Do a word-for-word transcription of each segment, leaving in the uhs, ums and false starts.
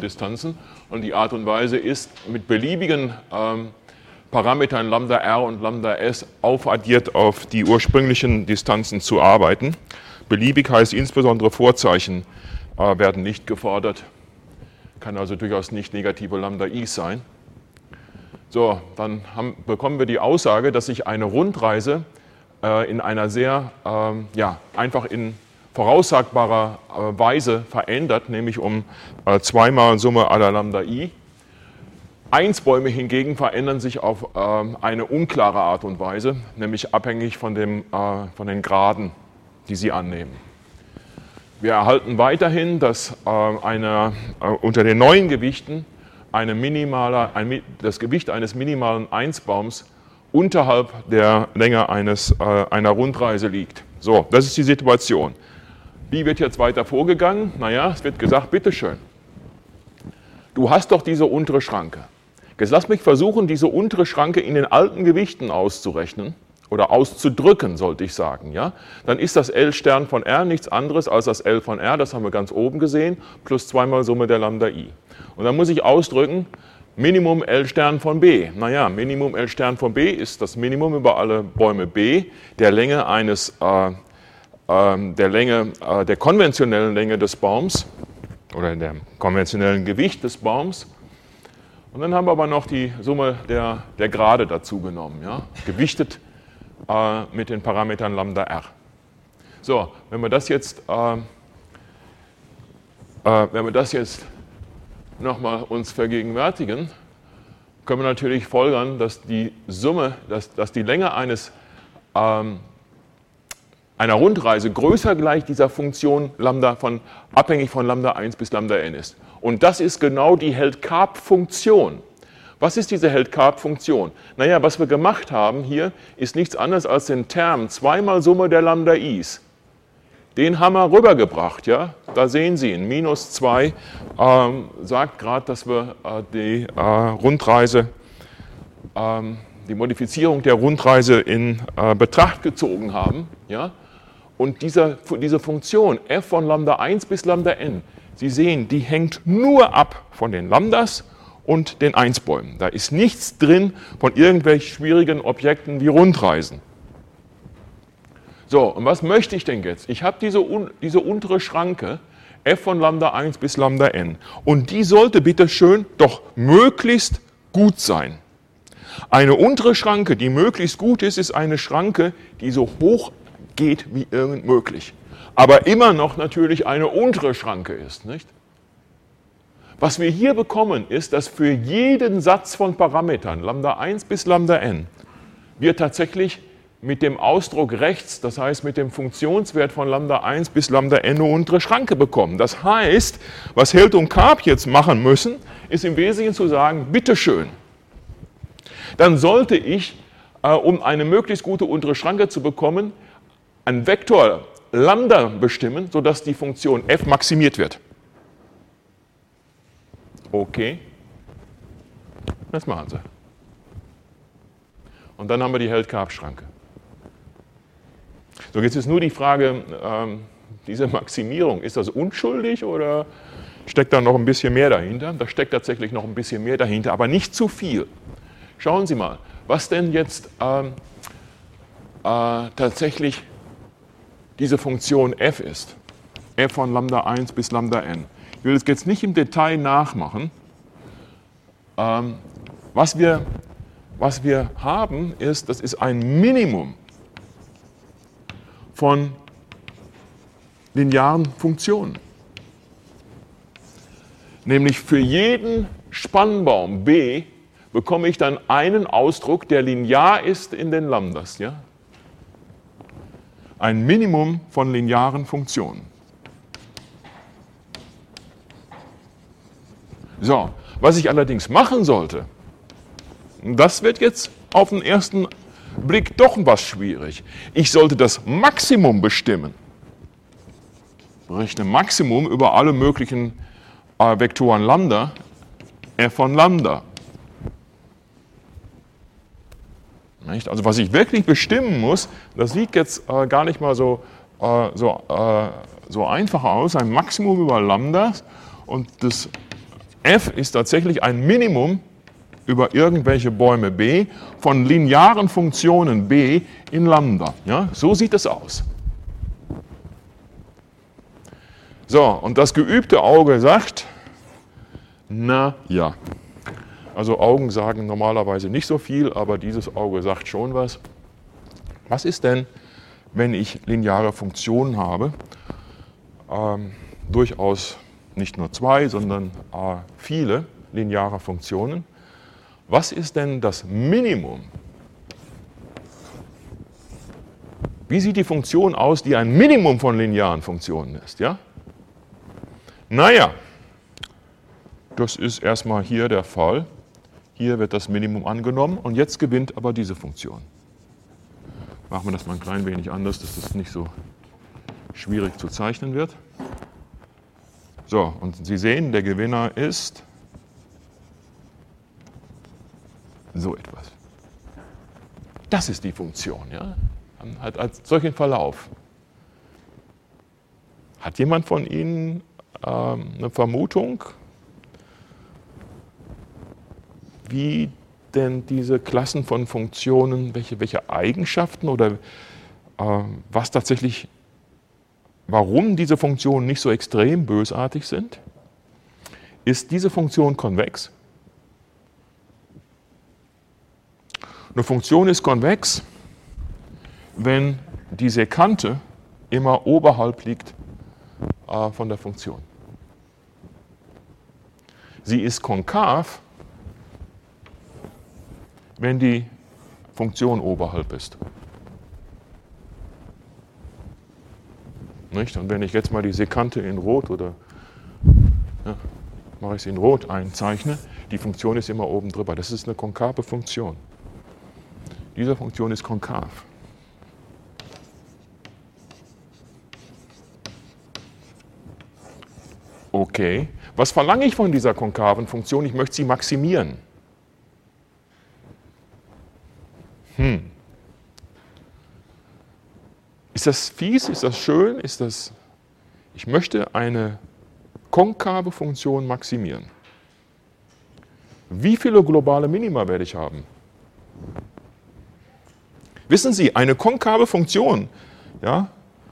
Distanzen. Und die Art und Weise ist, mit beliebigen ähm, Parametern Lambda r und Lambda s aufaddiert auf die ursprünglichen Distanzen zu arbeiten. Beliebig heißt insbesondere Vorzeichen äh, werden nicht gefordert. Kann also durchaus nicht negative Lambda i sein. So, dann haben, bekommen wir die Aussage, dass sich eine Rundreise äh, in einer sehr, ähm, ja, einfach in voraussagbarer äh, Weise verändert, nämlich um äh, zweimal Summe aller Lambda i. Einsbäume hingegen verändern sich auf äh, eine unklare Art und Weise, nämlich abhängig von, dem, äh, von den Graden, die sie annehmen. Wir erhalten weiterhin, dass äh, eine, äh, unter den neuen Gewichten eine minimale, ein, das Gewicht eines minimalen Einsbaums unterhalb der Länge eines, äh, einer Rundreise liegt. So, das ist die Situation. Wie wird jetzt weiter vorgegangen? Naja, es wird gesagt, bitteschön, du hast doch diese untere Schranke. Jetzt lass mich versuchen, diese untere Schranke in den alten Gewichten auszurechnen oder auszudrücken, sollte ich sagen. Ja? Dann ist das L Stern von R nichts anderes als das L von R, das haben wir ganz oben gesehen, plus zweimal Summe der Lambda i. Und dann muss ich ausdrücken, Minimum L Stern von B. Naja, Minimum L Stern von B ist das Minimum über alle Bäume B der Länge eines, äh, äh, der Länge, äh, der konventionellen Länge des Baums oder der konventionellen Gewicht des Baums. Und dann haben wir aber noch die Summe der, der Grade dazu genommen, ja? Gewichtet äh, mit den Parametern Lambda r. So, wenn wir das jetzt, äh, äh, wenn wir das jetzt nochmal uns vergegenwärtigen, können wir natürlich folgern, dass die Summe, dass, dass die Länge eines, ähm, einer Rundreise größer gleich dieser Funktion Lambda von, abhängig von Lambda eins bis Lambda n ist. Und das ist genau die Held-Karp-Funktion. Was ist diese Held-Karp-Funktion? Naja, was wir gemacht haben hier, ist nichts anderes als den Term zweimal Summe der Lambda i's. Den haben wir rübergebracht, ja? Da sehen Sie ihn, minus zwei ähm, sagt gerade, dass wir äh, die äh, Rundreise, ähm, die Modifizierung der Rundreise in äh, Betracht gezogen haben, ja? Und dieser, diese Funktion f von Lambda eins bis Lambda n, Sie sehen, die hängt nur ab von den Lambdas und den Einsbäumen. Da ist nichts drin von irgendwelchen schwierigen Objekten wie Rundreisen. So, und was möchte ich denn jetzt? Ich habe diese, diese untere Schranke, f von Lambda eins bis Lambda n. Und die sollte bitte schön doch möglichst gut sein. Eine untere Schranke, die möglichst gut ist, ist eine Schranke, die so hoch geht wie irgend möglich. Aber immer noch natürlich eine untere Schranke ist, nicht? Was wir hier bekommen, ist, dass für jeden Satz von Parametern, Lambda eins bis Lambda n, wir tatsächlich mit dem Ausdruck rechts, das heißt mit dem Funktionswert von Lambda eins bis Lambda n eine untere Schranke bekommen. Das heißt, was Held und Karp jetzt machen müssen, ist im Wesentlichen zu sagen, bitteschön, dann sollte ich, äh, um eine möglichst gute untere Schranke zu bekommen, einen Vektor Lambda bestimmen, sodass die Funktion f maximiert wird. Okay, das machen Sie. Und dann haben wir die Held-Karp-Schranke. So, jetzt ist nur die Frage, ähm, diese Maximierung, ist das unschuldig oder steckt da noch ein bisschen mehr dahinter? Da steckt tatsächlich noch ein bisschen mehr dahinter, aber nicht zu viel. Schauen Sie mal, was denn jetzt ähm, äh, tatsächlich diese Funktion f ist. F von Lambda eins bis Lambda n. Ich will das jetzt nicht im Detail nachmachen. Ähm, was wir, was wir haben, ist, das ist ein Minimum von linearen Funktionen. Nämlich für jeden Spannbaum B bekomme ich dann einen Ausdruck, der linear ist in den Lambdas. Ja? Ein Minimum von linearen Funktionen. So, was ich allerdings machen sollte, das wird jetzt auf den ersten Blick doch was schwierig. Ich sollte das Maximum bestimmen. Ich berechne Maximum über alle möglichen äh, Vektoren Lambda, f von Lambda. Nicht? Also was ich wirklich bestimmen muss, das sieht jetzt äh, gar nicht mal so, äh, so, äh, so einfach aus, ein Maximum über Lambda und das f ist tatsächlich ein Minimum über irgendwelche Bäume b von linearen Funktionen b in Lambda. Ja? So sieht es aus. So, und das geübte Auge sagt, na ja. Also Augen sagen normalerweise nicht so viel, aber dieses Auge sagt schon was. Was ist denn, wenn ich lineare Funktionen habe? Ähm, durchaus nicht nur zwei, sondern äh, viele lineare Funktionen. Was ist denn das Minimum? Wie sieht die Funktion aus, die ein Minimum von linearen Funktionen ist? Ja? Naja, das ist erstmal hier der Fall. Hier wird das Minimum angenommen und jetzt gewinnt aber diese Funktion. Machen wir das mal ein klein wenig anders, dass das nicht so schwierig zu zeichnen wird. So, und Sie sehen, der Gewinner ist so etwas. Das ist die Funktion, ja? Hat als solchen Verlauf. Hat jemand von Ihnen ähm, eine Vermutung, wie denn diese Klassen von Funktionen, welche, welche Eigenschaften oder äh, was tatsächlich, warum diese Funktionen nicht so extrem bösartig sind? Ist diese Funktion konvex? Eine Funktion ist konvex, wenn die Sekante immer oberhalb liegt äh, von der Funktion. Sie ist konkav, wenn die Funktion oberhalb ist. Nicht? Und wenn ich jetzt mal die Sekante in Rot oder ja, mache ich sie in Rot einzeichne, die Funktion ist immer oben drüber. Das ist eine konkave Funktion. Diese Funktion ist konkav. Okay, was verlange ich von dieser konkaven Funktion? Ich möchte sie maximieren. Hm. Ist das fies? Ist das schön? Ist das... Ich möchte eine konkave Funktion maximieren. Wie viele globale Minima werde ich haben? Wissen Sie, eine konkave Funktion, ja,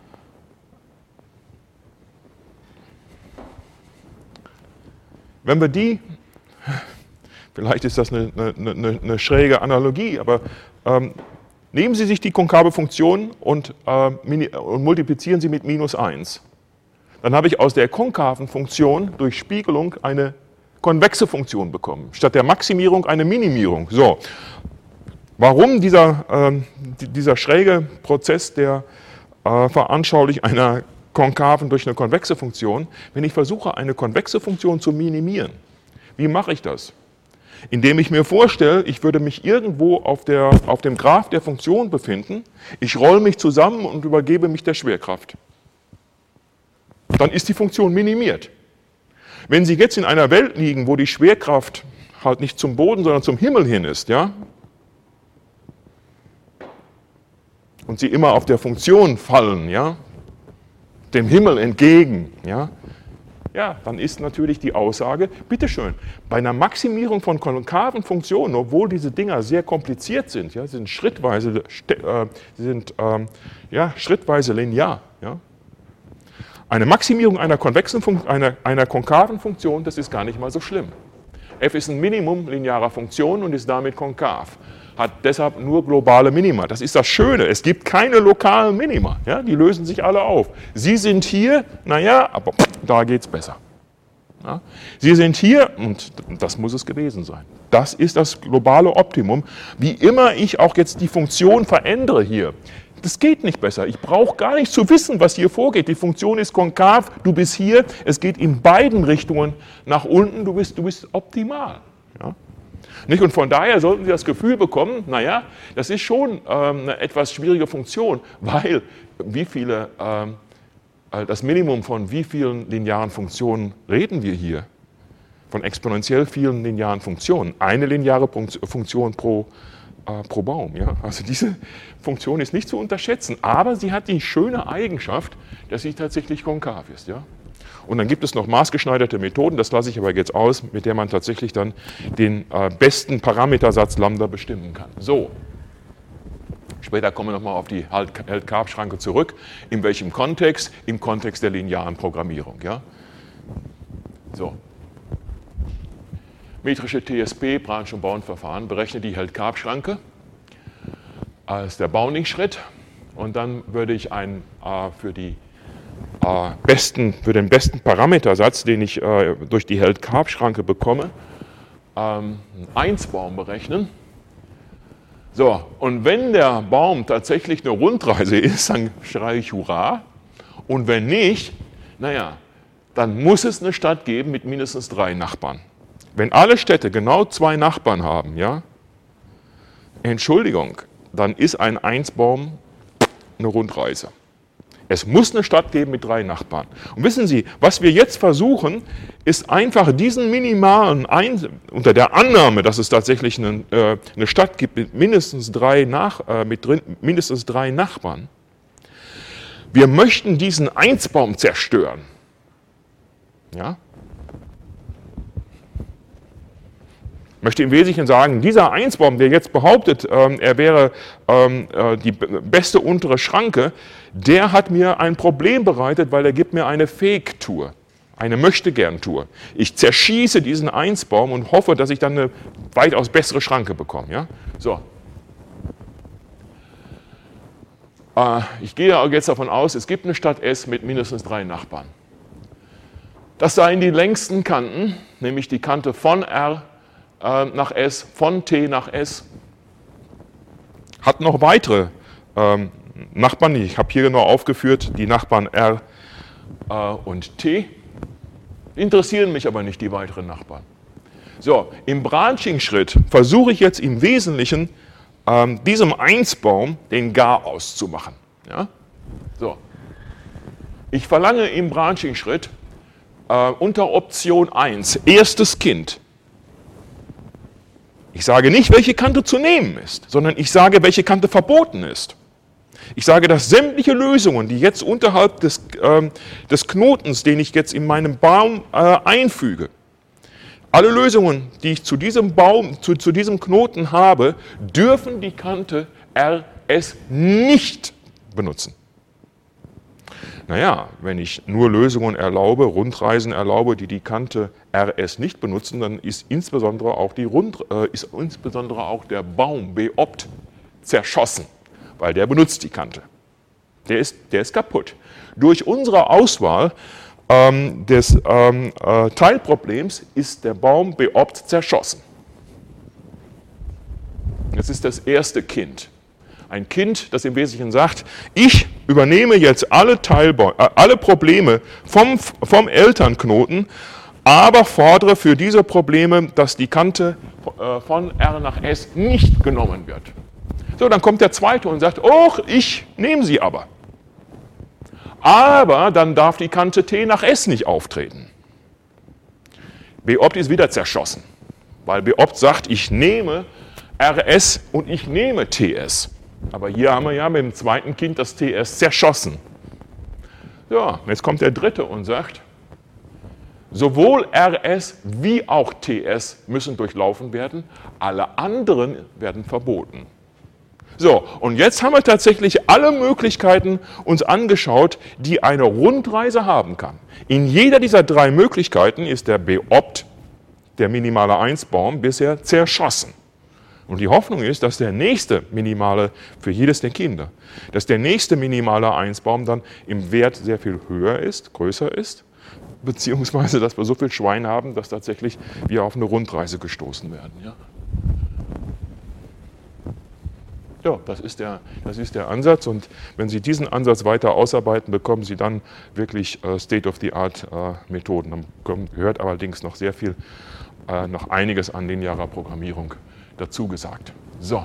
wenn wir die, vielleicht ist das eine, eine, eine, eine schräge Analogie, aber ähm, nehmen Sie sich die konkave Funktion und, äh, und multiplizieren sie mit minus eins. Dann habe ich aus der konkaven Funktion durch Spiegelung eine konvexe Funktion bekommen. Statt der Maximierung eine Minimierung. So. Warum dieser, äh, dieser schräge Prozess der äh, Veranschaulichung einer konkaven durch eine konvexe Funktion, wenn ich versuche, eine konvexe Funktion zu minimieren? Wie mache ich das? Indem ich mir vorstelle, ich würde mich irgendwo auf, der, auf dem Graph der Funktion befinden, ich rolle mich zusammen und übergebe mich der Schwerkraft. Dann ist die Funktion minimiert. Wenn Sie jetzt in einer Welt liegen, wo die Schwerkraft halt nicht zum Boden, sondern zum Himmel hin ist, ja, und Sie immer auf der Funktion fallen, ja, dem Himmel entgegen, ja, ja, dann ist natürlich die Aussage, bitteschön, bei einer Maximierung von konkaven Funktionen, obwohl diese Dinger sehr kompliziert sind, ja, sind schrittweise, äh, sind, ähm, ja, schrittweise linear, ja, eine Maximierung einer konvexen Fun- einer, einer konkaven Funktion, das ist gar nicht mal so schlimm. F ist ein Minimum linearer Funktionen und ist damit konkav. Hat deshalb nur globale Minima. Das ist das Schöne. Es gibt keine lokalen Minima. Ja, die lösen sich alle auf. Sie sind hier, naja, aber da geht es besser. Ja, Sie sind hier, und das muss es gewesen sein. Das ist das globale Optimum. Wie immer ich auch jetzt die Funktion verändere hier, das geht nicht besser. Ich brauche gar nicht zu wissen, was hier vorgeht. Die Funktion ist konkav, du bist hier, es geht in beiden Richtungen nach unten, du bist, du bist optimal. Ja? Nicht? Und von daher sollten Sie das Gefühl bekommen, naja, das ist schon ähm, eine etwas schwierige Funktion, weil wie viele, ähm, das Minimum von wie vielen linearen Funktionen reden wir hier? Von exponentiell vielen linearen Funktionen. Eine lineare Funktion pro, äh, pro Baum. Ja? Also diese Funktion ist nicht zu unterschätzen, aber sie hat die schöne Eigenschaft, dass sie tatsächlich konkav ist. Ja? Und dann gibt es noch maßgeschneiderte Methoden, das lasse ich aber jetzt aus, mit der man tatsächlich dann den äh, besten Parametersatz Lambda bestimmen kann. So, später kommen wir nochmal auf die Halt-Karp-Schranke zurück. In welchem Kontext? Im Kontext der linearen Programmierung. Ja? So. Metrische T S P, Branch- und Bound-Verfahren, berechne die Halt-Karp-Schranke als der Bounding-Schritt. Und dann würde ich einen äh, für die Äh, besten, für den besten Parametersatz, den ich äh, durch die Halt-Karp-Schranke bekomme, ähm, einen eins-Baum berechnen. So, und wenn der Baum tatsächlich eine Rundreise ist, dann schreie ich Hurra. Und wenn nicht, naja, dann muss es eine Stadt geben mit mindestens drei Nachbarn. Wenn alle Städte genau zwei Nachbarn haben, ja, Entschuldigung, dann ist ein eins-Baum eine Rundreise. Es muss eine Stadt geben mit drei Nachbarn. Und wissen Sie, was wir jetzt versuchen, ist einfach diesen minimalen, Ein unter der Annahme, dass es tatsächlich eine, äh, eine Stadt gibt mit mindestens drei, Nach äh, mit drin, mindestens drei Nachbarn. Wir möchten diesen Einsbaum zerstören. Ja? Ich möchte im Wesentlichen sagen, dieser Einsbaum, der jetzt behauptet, ähm, er wäre ähm, äh, die beste untere Schranke, der hat mir ein Problem bereitet, weil er gibt mir eine Fake-Tour, eine Möchtegern-Tour. Ich zerschieße diesen Einsbaum und hoffe, dass ich dann eine weitaus bessere Schranke bekomme. Ja? So. Äh, ich gehe jetzt davon aus, es gibt eine Stadt S mit mindestens drei Nachbarn. Das seien die längsten Kanten, nämlich die Kante von R nach S, von T nach S, hat noch weitere ähm, Nachbarn. Ich habe hier genau aufgeführt, die Nachbarn R äh, und T. Interessieren mich aber nicht die weiteren Nachbarn. So, im Branching-Schritt versuche ich jetzt im Wesentlichen, ähm, diesem eins-Baum den Garaus zu machen. Ja? So. Ich verlange im Branching-Schritt äh, unter Option eins, erstes Kind. Ich sage nicht, welche Kante zu nehmen ist, sondern ich sage, welche Kante verboten ist. Ich sage, dass sämtliche Lösungen, die jetzt unterhalb des, äh, des Knotens, den ich jetzt in meinem Baum äh, einfüge, alle Lösungen, die ich zu diesem Baum, zu, zu diesem Knoten habe, dürfen die Kante R S nicht benutzen. Naja, wenn ich nur Lösungen erlaube, Rundreisen erlaube, die die Kante R S nicht benutzen, dann ist insbesondere auch, die Rund, äh, ist insbesondere auch der Baum Beopt zerschossen, weil der benutzt die Kante. Der ist, der ist kaputt. Durch unsere Auswahl ähm, des ähm, äh, Teilproblems ist der Baum Beopt zerschossen. Das ist das erste Kind. Ein Kind, das im Wesentlichen sagt, ich übernehme jetzt alle, Teilba- äh, alle Probleme vom, vom Elternknoten, aber fordere für diese Probleme, dass die Kante äh, von R nach S nicht genommen wird. So, dann kommt der zweite und sagt, oh, ich nehme sie aber. Aber dann darf die Kante T nach S nicht auftreten. Beopt ist wieder zerschossen, weil Beopt sagt, ich nehme R S und ich nehme T S. Aber hier haben wir ja mit dem zweiten Kind das T S zerschossen. Ja, jetzt kommt der dritte und sagt, sowohl R S wie auch T S müssen durchlaufen werden, alle anderen werden verboten. So, und jetzt haben wir tatsächlich alle Möglichkeiten uns angeschaut, die eine Rundreise haben kann. In jeder dieser drei Möglichkeiten ist der Beopt, der minimale eins-Baum, bisher zerschossen. Und die Hoffnung ist, dass der nächste minimale, für jedes der Kinder, dass der nächste minimale eins-Baum dann im Wert sehr viel höher ist, größer ist, beziehungsweise, dass wir so viel Schwein haben, dass tatsächlich wir auf eine Rundreise gestoßen werden. Ja, ja das ist der, das ist der Ansatz. Und wenn Sie diesen Ansatz weiter ausarbeiten, bekommen Sie dann wirklich äh, State-of-the-Art-Methoden. Äh, dann gehört allerdings noch sehr viel, äh, noch einiges an linearer Programmierung dazu gesagt. So.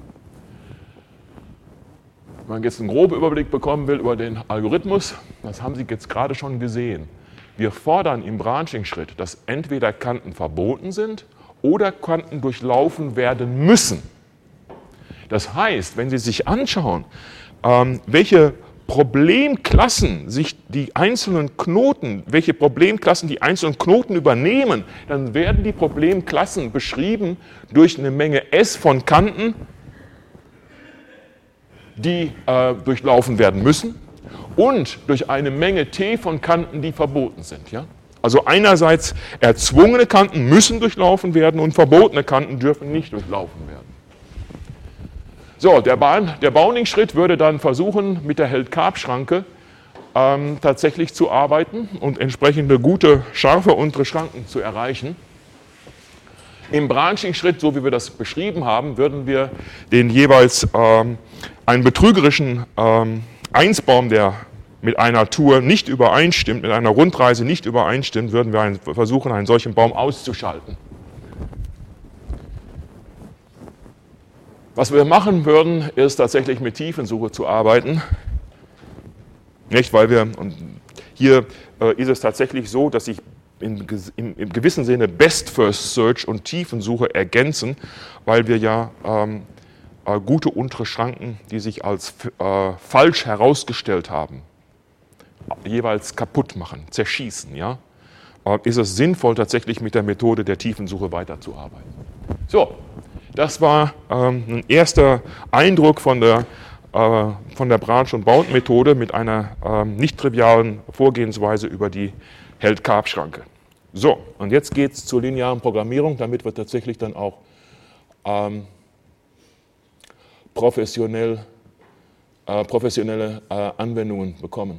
Wenn man jetzt einen groben Überblick bekommen will über den Algorithmus, das haben Sie jetzt gerade schon gesehen. Wir fordern im Branching-Schritt, dass entweder Kanten verboten sind oder Kanten durchlaufen werden müssen. Das heißt, wenn Sie sich anschauen, ähm, welche Problemklassen sich die einzelnen Knoten, welche Problemklassen die einzelnen Knoten übernehmen, dann werden die Problemklassen beschrieben durch eine Menge S von Kanten, die äh, durchlaufen werden müssen, und durch eine Menge T von Kanten, die verboten sind. Ja? Also einerseits erzwungene Kanten müssen durchlaufen werden und verbotene Kanten dürfen nicht durchlaufen werden. So, der, der Bowning-Schritt würde dann versuchen, mit der Held-Karp-Schranke ähm, tatsächlich zu arbeiten und entsprechende gute, scharfe untere Schranken zu erreichen. Im Branching-Schritt, so wie wir das beschrieben haben, würden wir den jeweils ähm, einen betrügerischen ähm, Einsbaum, der mit einer Tour nicht übereinstimmt, mit einer Rundreise nicht übereinstimmt, würden wir einen, versuchen, einen solchen Baum auszuschalten. Was wir machen würden, ist tatsächlich mit Tiefensuche zu arbeiten. Nicht, weil wir, und hier äh, ist es tatsächlich so, dass sich in, in, im gewissen Sinne Best First Search und Tiefensuche ergänzen, weil wir ja ähm, äh, gute untere Schranken, die sich als äh, falsch herausgestellt haben, jeweils kaputt machen, zerschießen. Ja? Äh, ist es sinnvoll, tatsächlich mit der Methode der Tiefensuche weiterzuarbeiten. So. Das war ähm, ein erster Eindruck von der, äh, von der Branch- und Bound-Methode mit einer ähm, nicht trivialen Vorgehensweise über die Held-Karp-Schranke. So, und jetzt geht es zur linearen Programmierung, damit wir tatsächlich dann auch ähm, professionell, äh, professionelle äh, Anwendungen bekommen.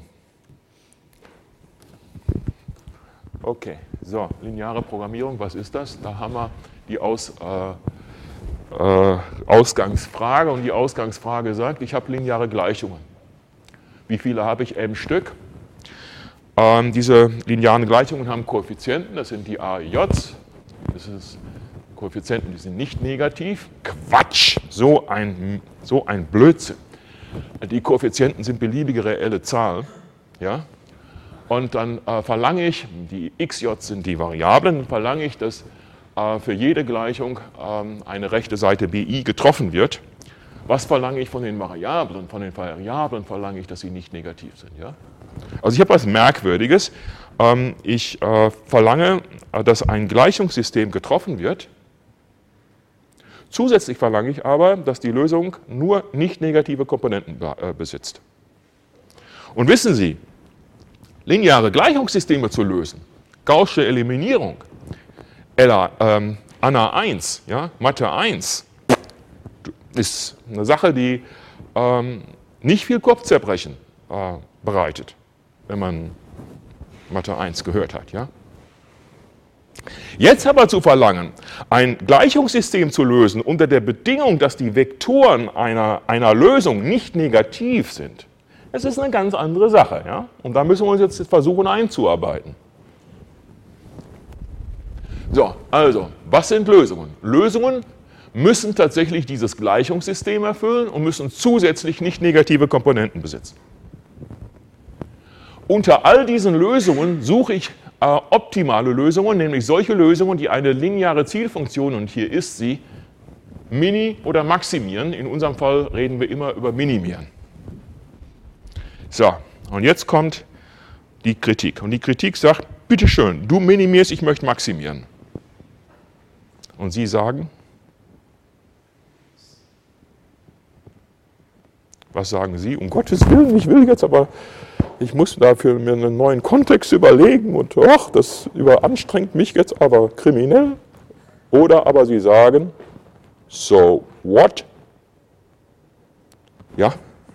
Okay, so, lineare Programmierung, was ist das? Da haben wir die Aus... Äh, Äh, Ausgangsfrage, und die Ausgangsfrage sagt, ich habe lineare Gleichungen. Wie viele habe ich? M Stück. Ähm, diese linearen Gleichungen haben Koeffizienten, das sind die A I Js. Das sind Koeffizienten, die sind nicht negativ. Quatsch, so ein, so ein Blödsinn. Die Koeffizienten sind beliebige reelle Zahlen. Ja? Und dann äh, verlange ich, die X J sind die Variablen, verlange ich, dass für jede Gleichung ähm, eine rechte Seite B I getroffen wird. Was verlange ich von den Variablen? Von den Variablen verlange ich, dass sie nicht negativ sind. Ja? Also ich habe was Merkwürdiges. Ähm, ich äh, verlange, dass ein Gleichungssystem getroffen wird. Zusätzlich verlange ich aber, dass die Lösung nur nicht negative Komponenten be äh, besitzt. Und wissen Sie, lineare Gleichungssysteme zu lösen, Gaußsche Eliminierung, Ella, ähm, Anna eins, ja, Mathe eins, ist eine Sache, die ähm, nicht viel Kopfzerbrechen äh, bereitet, wenn man Mathe eins gehört hat. Ja. Jetzt aber zu verlangen, ein Gleichungssystem zu lösen unter der Bedingung, dass die Vektoren einer, einer Lösung nicht negativ sind, das ist eine ganz andere Sache. Ja. Und da müssen wir uns jetzt versuchen einzuarbeiten. So, also, was sind Lösungen? Lösungen müssen tatsächlich dieses Gleichungssystem erfüllen und müssen zusätzlich nicht negative Komponenten besitzen. Unter all diesen Lösungen suche ich äh, optimale Lösungen, nämlich solche Lösungen, die eine lineare Zielfunktion, und hier ist sie, mini- oder maximieren. In unserem Fall reden wir immer über minimieren. So, und jetzt kommt die Kritik. Und die Kritik sagt, bitteschön, du minimierst, ich möchte maximieren. Und Sie sagen, was sagen Sie? Um Gottes Willen, ich will jetzt aber, ich muss dafür mir einen neuen Kontext überlegen und ach, das überanstrengt mich jetzt aber kriminell. Oder aber Sie sagen, so what? Ja?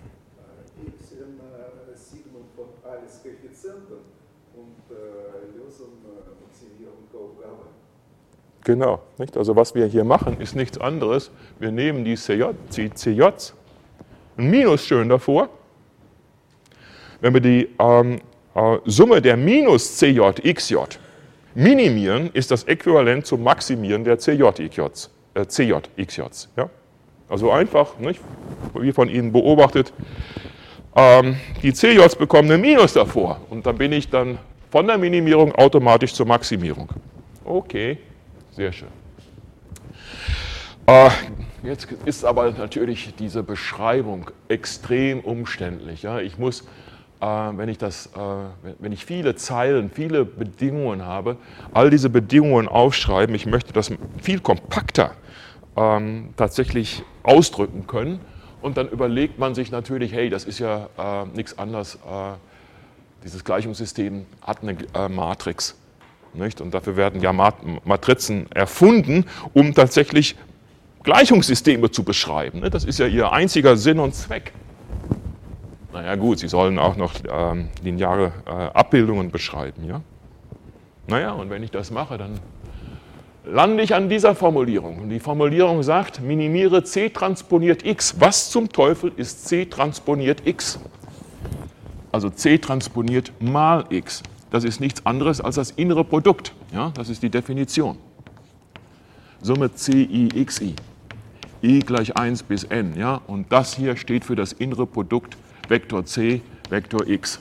Genau, nicht? Also was wir hier machen, ist nichts anderes. Wir nehmen die C J, C Js, ein Minus schön davor. Wenn wir die ähm, äh, Summe der Minus C J, X J minimieren, ist das äquivalent zum Maximieren der C J, X Js, äh, C J, X Js. Ja? Also einfach, nicht? Wie von Ihnen beobachtet, ähm, die C Js bekommen ein Minus davor und dann bin ich dann von der Minimierung automatisch zur Maximierung. Okay. Sehr schön. Äh, Jetzt ist aber natürlich diese Beschreibung extrem umständlich. Ja? Ich muss, äh, wenn, ich das, äh, wenn ich viele Zeilen, viele Bedingungen habe, all diese Bedingungen aufschreiben. Ich möchte das viel kompakter ähm, tatsächlich ausdrücken können. Und dann überlegt man sich natürlich, hey, das ist ja äh, nichts anderes. Äh, dieses Gleichungssystem hat eine äh, Matrix. Nicht? Und dafür werden ja Matrizen erfunden, um tatsächlich Gleichungssysteme zu beschreiben. Das ist ja ihr einziger Sinn und Zweck. Naja gut, sie sollen auch noch ähm, lineare äh, Abbildungen beschreiben. Ja? Naja, und wenn ich das mache, dann lande ich an dieser Formulierung. Und die Formulierung sagt, minimiere C transponiert X. Was zum Teufel ist C transponiert X? Also C transponiert mal X. Das ist nichts anderes als das innere Produkt. Ja? Das ist die Definition. Summe C I X I. I gleich eins bis n. Ja? Und das hier steht für das innere Produkt Vektor C, Vektor X.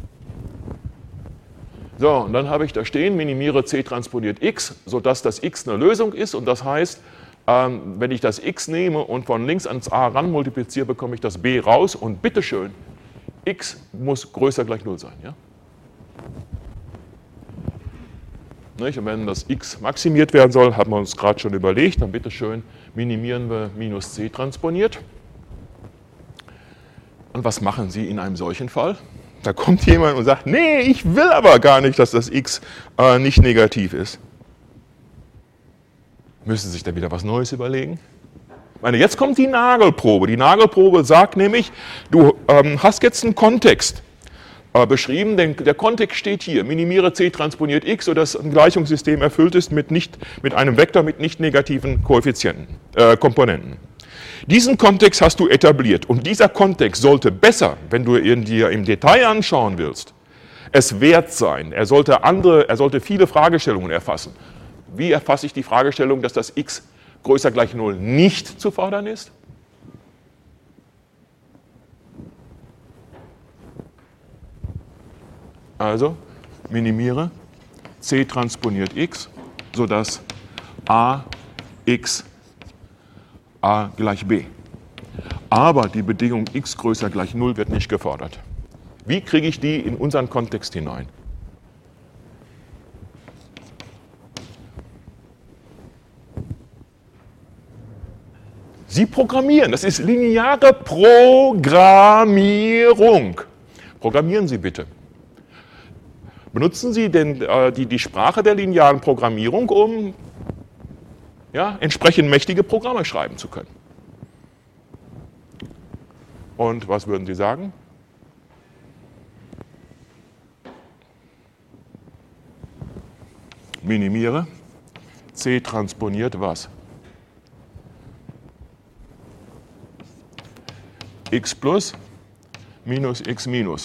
So, und dann habe ich da stehen, minimiere C transponiert X, sodass das X eine Lösung ist. Und das heißt, ähm, wenn ich das X nehme und von links ans A ran multipliziere, bekomme ich das B raus. Und bitteschön, X muss größer gleich null sein. Ja? Und wenn das X maximiert werden soll, haben wir uns gerade schon überlegt, dann bitteschön minimieren wir minus C transponiert. Und was machen Sie in einem solchen Fall? Da kommt jemand und sagt, nee, ich will aber gar nicht, dass das X äh, nicht negativ ist. Müssen Sie sich da wieder was Neues überlegen? Ich meine, jetzt kommt die Nagelprobe. Die Nagelprobe sagt nämlich, du ähm, hast jetzt einen Kontext äh, beschrieben, denn der Kontext steht hier, minimiere C transponiert X, sodass ein Gleichungssystem erfüllt ist mit, nicht, mit einem Vektor mit nicht negativen Koeffizienten, äh, Komponenten. Diesen Kontext hast du etabliert und dieser Kontext sollte besser, wenn du ihn dir im Detail anschauen willst, es wert sein. Er sollte, andere, er sollte viele Fragestellungen erfassen. Wie erfasse ich die Fragestellung, dass das X größer gleich null nicht zu fordern ist? Also minimiere C transponiert X, sodass A x A gleich B. Aber die Bedingung x größer gleich null wird nicht gefordert. Wie kriege ich die in unseren Kontext hinein? Sie programmieren, das ist lineare Programmierung. Programmieren Sie bitte. Benutzen Sie denn, äh, die, die Sprache der linearen Programmierung, um ja, entsprechend mächtige Programme schreiben zu können. Und was würden Sie sagen? Minimiere. C transponiert was? X plus minus x minus.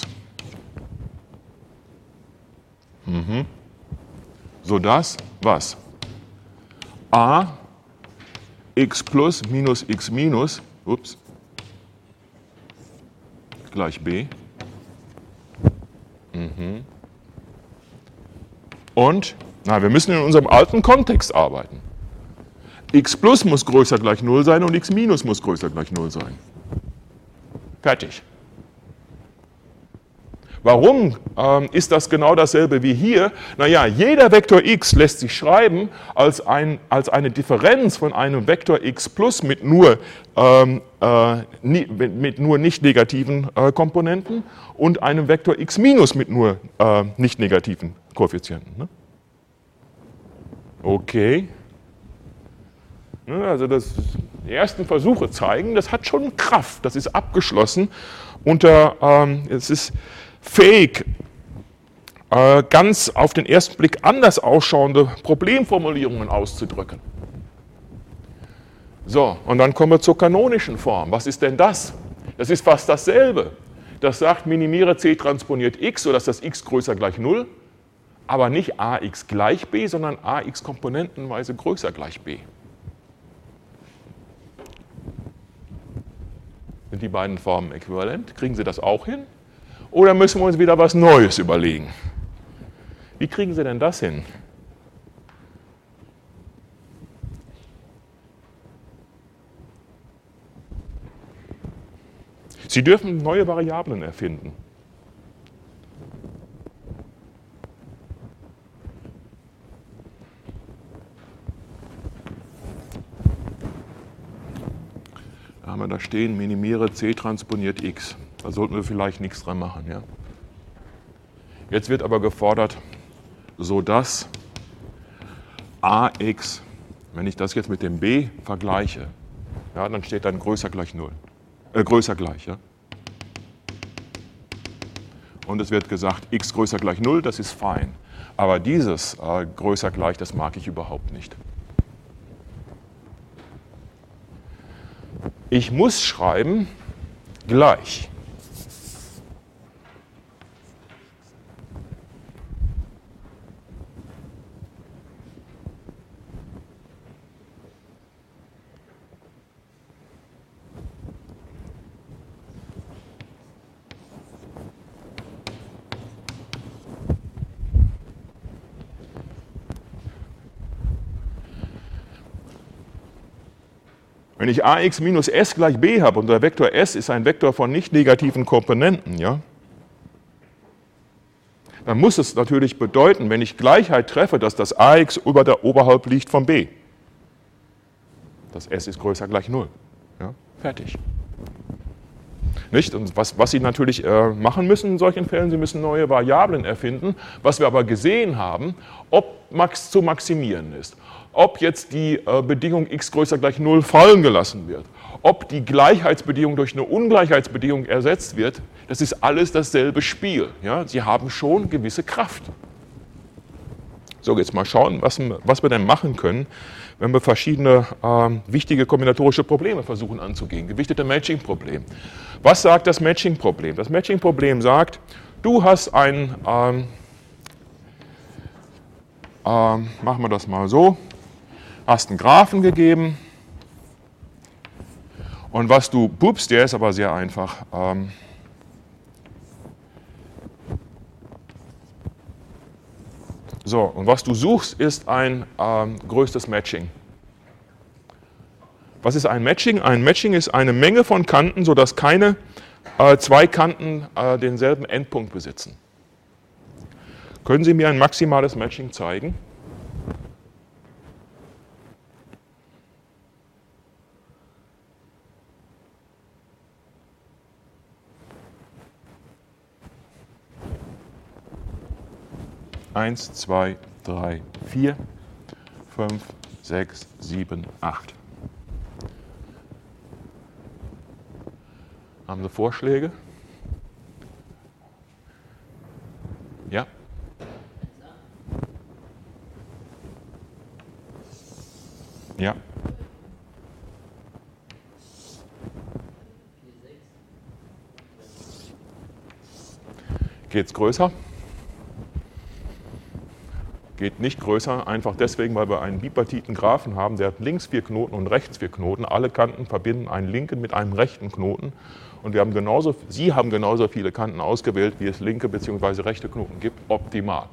Mhm. Sodass was? A x plus minus x minus ups, gleich B. Mhm. Und na, wir müssen in unserem alten Kontext arbeiten. X plus muss größer gleich null sein und x minus muss größer gleich null sein. Fertig. Warum ähm, ist das genau dasselbe wie hier? Naja, jeder Vektor x lässt sich schreiben als, ein, als eine Differenz von einem Vektor x plus mit nur, ähm, äh, nie, mit nur nicht negativen äh, Komponenten und einem Vektor x minus mit nur äh, nicht negativen Koeffizienten. Ne? Okay. Also das, die ersten Versuche zeigen, das hat schon Kraft, das ist abgeschlossen unter, ähm, es ist fähig, äh, ganz auf den ersten Blick anders ausschauende Problemformulierungen auszudrücken. So, und dann kommen wir zur kanonischen Form. Was ist denn das? Das ist fast dasselbe. Das sagt, minimiere C transponiert x, sodass das x größer gleich null, aber nicht ax gleich b, sondern ax komponentenweise größer gleich b. Sind die beiden Formen äquivalent? Kriegen Sie das auch hin? Oder müssen wir uns wieder was Neues überlegen? Wie kriegen Sie denn das hin? Sie dürfen neue Variablen erfinden. Da haben wir da stehen, minimiere C transponiert X. Da sollten wir vielleicht nichts dran machen. Ja? Jetzt wird aber gefordert, sodass Ax, wenn ich das jetzt mit dem B vergleiche, ja, dann steht dann größer gleich null. Äh, größer gleich. Ja? Und es wird gesagt, x größer gleich null, das ist fein. Aber dieses äh, größer gleich, das mag ich überhaupt nicht. Ich muss schreiben, gleich. Wenn ich ax minus s gleich b habe und der Vektor s ist ein Vektor von nicht negativen Komponenten, ja, dann muss es natürlich bedeuten, wenn ich Gleichheit treffe, dass das ax über der oberhalb liegt von b. Das s ist größer gleich null. Ja, fertig. Nicht? Und was, was Sie natürlich äh, machen müssen in solchen Fällen, Sie müssen neue Variablen erfinden, was wir aber gesehen haben, ob max zu maximieren ist. Ob jetzt die äh, Bedingung x größer gleich null fallen gelassen wird, ob die Gleichheitsbedingung durch eine Ungleichheitsbedingung ersetzt wird, das ist alles dasselbe Spiel. Ja? Sie haben schon gewisse Kraft. So, jetzt mal schauen, was, was wir denn machen können, wenn wir verschiedene äh, wichtige kombinatorische Probleme versuchen anzugehen. Gewichtete Matching-Problem. Was sagt das Matching-Problem? Das Matching-Problem sagt, du hast ein, ähm, äh, machen wir das mal so, hast einen Graphen gegeben und was du, pups, der ist aber sehr einfach. Ähm, so, und was du suchst, ist ein ähm, größtes Matching. Was ist ein Matching? Ein Matching ist eine Menge von Kanten, sodass keine äh, zwei Kanten äh, denselben Endpunkt besitzen. Können Sie mir ein maximales Matching zeigen? Eins, zwei, drei, vier, fünf, sechs, sieben, acht. Haben Sie Vorschläge? Ja? Ja. Geht's größer? Geht nicht größer, einfach deswegen, weil wir einen bipartiten Graphen haben, der hat links vier Knoten und rechts vier Knoten. Alle Kanten verbinden einen linken mit einem rechten Knoten. Und wir haben genauso, Sie haben genauso viele Kanten ausgewählt, wie es linke bzw. rechte Knoten gibt. Optimal.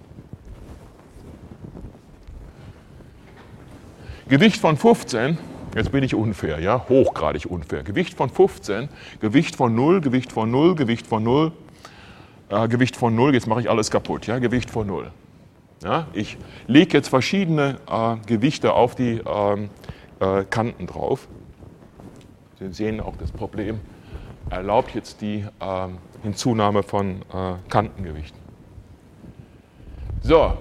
Gewicht von fünfzehn, jetzt bin ich unfair, ja, hochgradig unfair. Gewicht von fünfzehn, Gewicht von null, Gewicht von null, Gewicht von null, äh, Gewicht von null, jetzt mache ich alles kaputt, ja, Gewicht von null. Ja, ich lege jetzt verschiedene äh, Gewichte auf die ähm, äh, Kanten drauf. Sie sehen auch das Problem, erlaubt jetzt die äh, Hinzunahme von äh, Kantengewichten. So,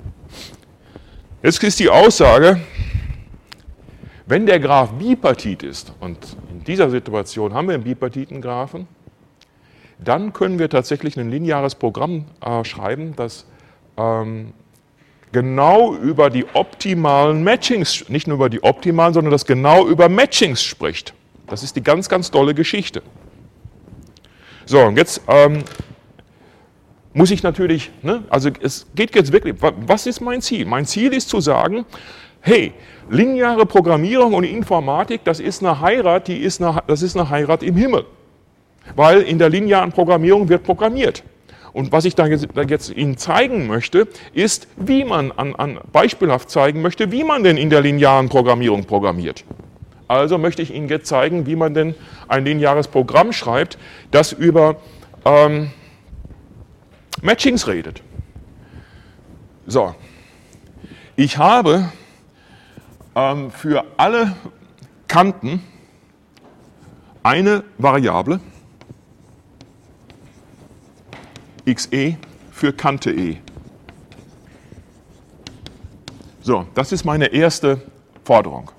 jetzt ist die Aussage, wenn der Graph bipartit ist, und in dieser Situation haben wir einen bipartiten Graphen, dann können wir tatsächlich ein lineares Programm äh, schreiben, das ähm, genau über die optimalen Matchings, nicht nur über die optimalen, sondern das genau über Matchings spricht. Das ist die ganz, ganz tolle Geschichte. So, und jetzt ähm, muss ich natürlich, ne, also es geht jetzt wirklich, was ist mein Ziel? Mein Ziel ist zu sagen, hey, lineare Programmierung und Informatik, das ist eine Heirat, die ist eine, das ist eine Heirat im Himmel. Weil in der linearen Programmierung wird programmiert. Und was ich da jetzt Ihnen zeigen möchte, ist, wie man, an, an, beispielhaft zeigen möchte, wie man denn in der linearen Programmierung programmiert. Also möchte ich Ihnen jetzt zeigen, wie man denn ein lineares Programm schreibt, das über ähm, Matchings redet. So, ich habe ähm, für alle Kanten eine Variable xe für Kante e. So, das ist meine erste Forderung.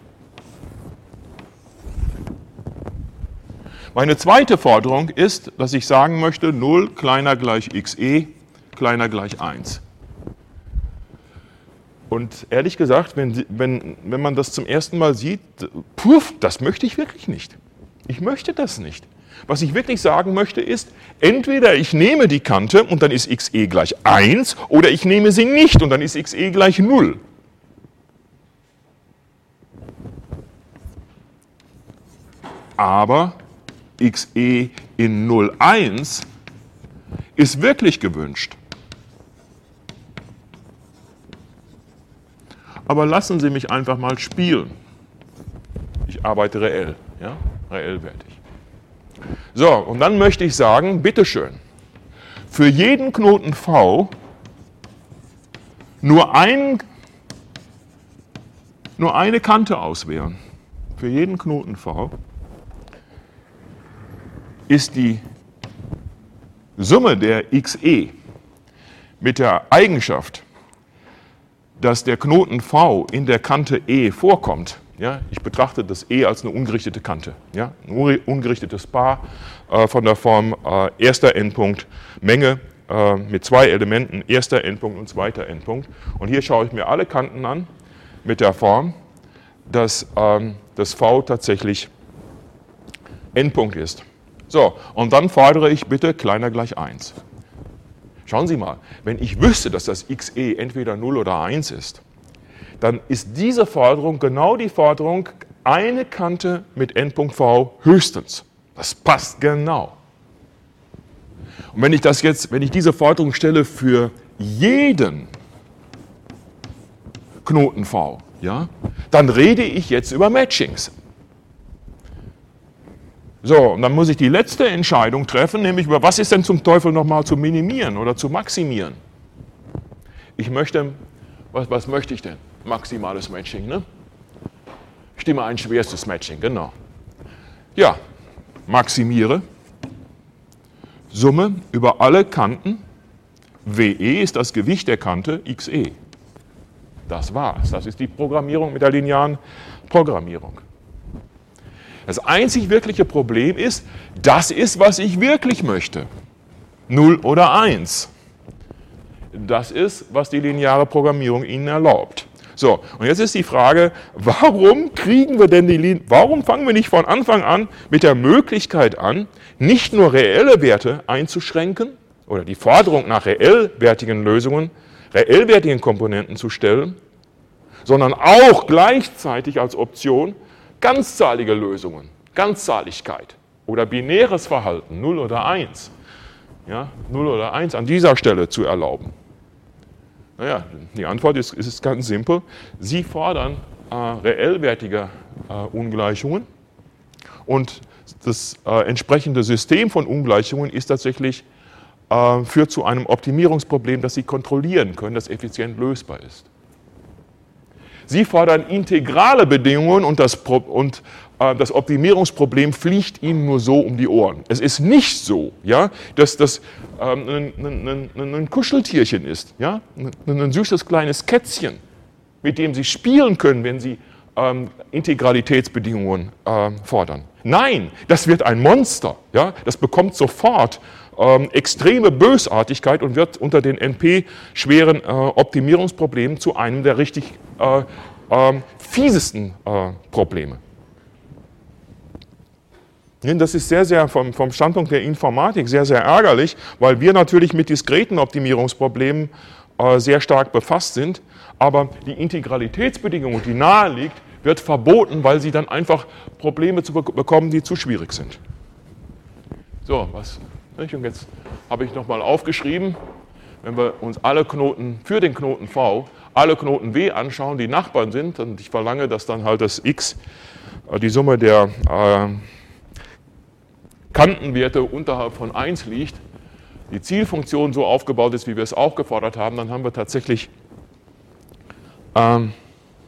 Meine zweite Forderung ist, dass ich sagen möchte, null kleiner gleich xe kleiner gleich eins. Und ehrlich gesagt, wenn, wenn, wenn man das zum ersten Mal sieht, puff, das möchte ich wirklich nicht. Ich möchte das nicht. Was ich wirklich sagen möchte ist, entweder ich nehme die Kante und dann ist xe gleich eins oder ich nehme sie nicht und dann ist xe gleich null. Aber xe in null, eins ist wirklich gewünscht. Aber lassen Sie mich einfach mal spielen. Ich arbeite reell, ja, reellwertig. So, und dann möchte ich sagen, bitteschön, für jeden Knoten V nur, ein, nur eine Kante auswählen. Für jeden Knoten V ist die Summe der xe mit der Eigenschaft, dass der Knoten V in der Kante E vorkommt. Ja, ich betrachte das E als eine ungerichtete Kante, ja, ein ungerichtetes Paar äh, von der Form äh, erster Endpunkt Menge äh, mit zwei Elementen, erster Endpunkt und zweiter Endpunkt. Und hier schaue ich mir alle Kanten an mit der Form, dass ähm, das V tatsächlich Endpunkt ist. So, und dann fordere ich bitte kleiner gleich eins. Schauen Sie mal, wenn ich wüsste, dass das xe entweder null oder eins ist, dann ist diese Forderung genau die Forderung, eine Kante mit Endpunkt V höchstens. Das passt genau. Und wenn ich das jetzt, wenn ich diese Forderung stelle für jeden Knoten V, ja, dann rede ich jetzt über Matchings. So, und dann muss ich die letzte Entscheidung treffen, nämlich über was ist denn zum Teufel nochmal zu minimieren oder zu maximieren. Ich möchte, was, was möchte ich denn? Maximales Matching, ne? Ich stimme ein schwerstes Matching, genau. Ja, maximiere, Summe über alle Kanten, W E ist das Gewicht der Kante, xe. Das war's, das ist die Programmierung mit der linearen Programmierung. Das einzig wirkliche Problem ist, das ist, was ich wirklich möchte. null oder eins. Das ist, was die lineare Programmierung Ihnen erlaubt. So, und jetzt ist die Frage, warum kriegen wir denn die Lin- warum fangen wir nicht von Anfang an mit der Möglichkeit an, nicht nur reelle Werte einzuschränken oder die Forderung nach reellwertigen Lösungen, reellwertigen Komponenten zu stellen, sondern auch gleichzeitig als Option ganzzahlige Lösungen, Ganzzahligkeit oder binäres Verhalten, null oder eins, ja, null oder eins an dieser Stelle zu erlauben. Naja, die Antwort ist, ist ganz simpel. Sie fordern äh, reellwertige äh, Ungleichungen und das äh, entsprechende System von Ungleichungen ist tatsächlich, äh, führt zu einem Optimierungsproblem, das Sie kontrollieren können, das effizient lösbar ist. Sie fordern integrale Bedingungen und das, Pro und, äh, das Optimierungsproblem fliegt Ihnen nur so um die Ohren. Es ist nicht so, ja, dass das ähm, ein, ein, ein, ein Kuscheltierchen ist, ja, ein, ein süßes kleines Kätzchen, mit dem Sie spielen können, wenn Sie ähm, Integralitätsbedingungen äh, fordern. Nein, das wird ein Monster, ja, das bekommt sofort ähm, extreme Bösartigkeit und wird unter den N P-schweren äh, Optimierungsproblemen zu einem der richtig äh, äh, fiesesten äh, Probleme. Das ist sehr, sehr vom, vom Standpunkt der Informatik sehr, sehr ärgerlich, weil wir natürlich mit diskreten Optimierungsproblemen äh, sehr stark befasst sind, aber die Integralitätsbedingung, die nahe liegt, wird verboten, weil sie dann einfach Probleme zu be bekommen, die zu schwierig sind. So, was? Und jetzt habe ich nochmal aufgeschrieben, wenn wir uns alle Knoten für den Knoten V, alle Knoten W anschauen, die Nachbarn sind, und ich verlange, dass dann halt das x die Summe der äh, Kantenwerte unterhalb von eins liegt, die Zielfunktion so aufgebaut ist, wie wir es auch gefordert haben, dann haben wir tatsächlich, ähm,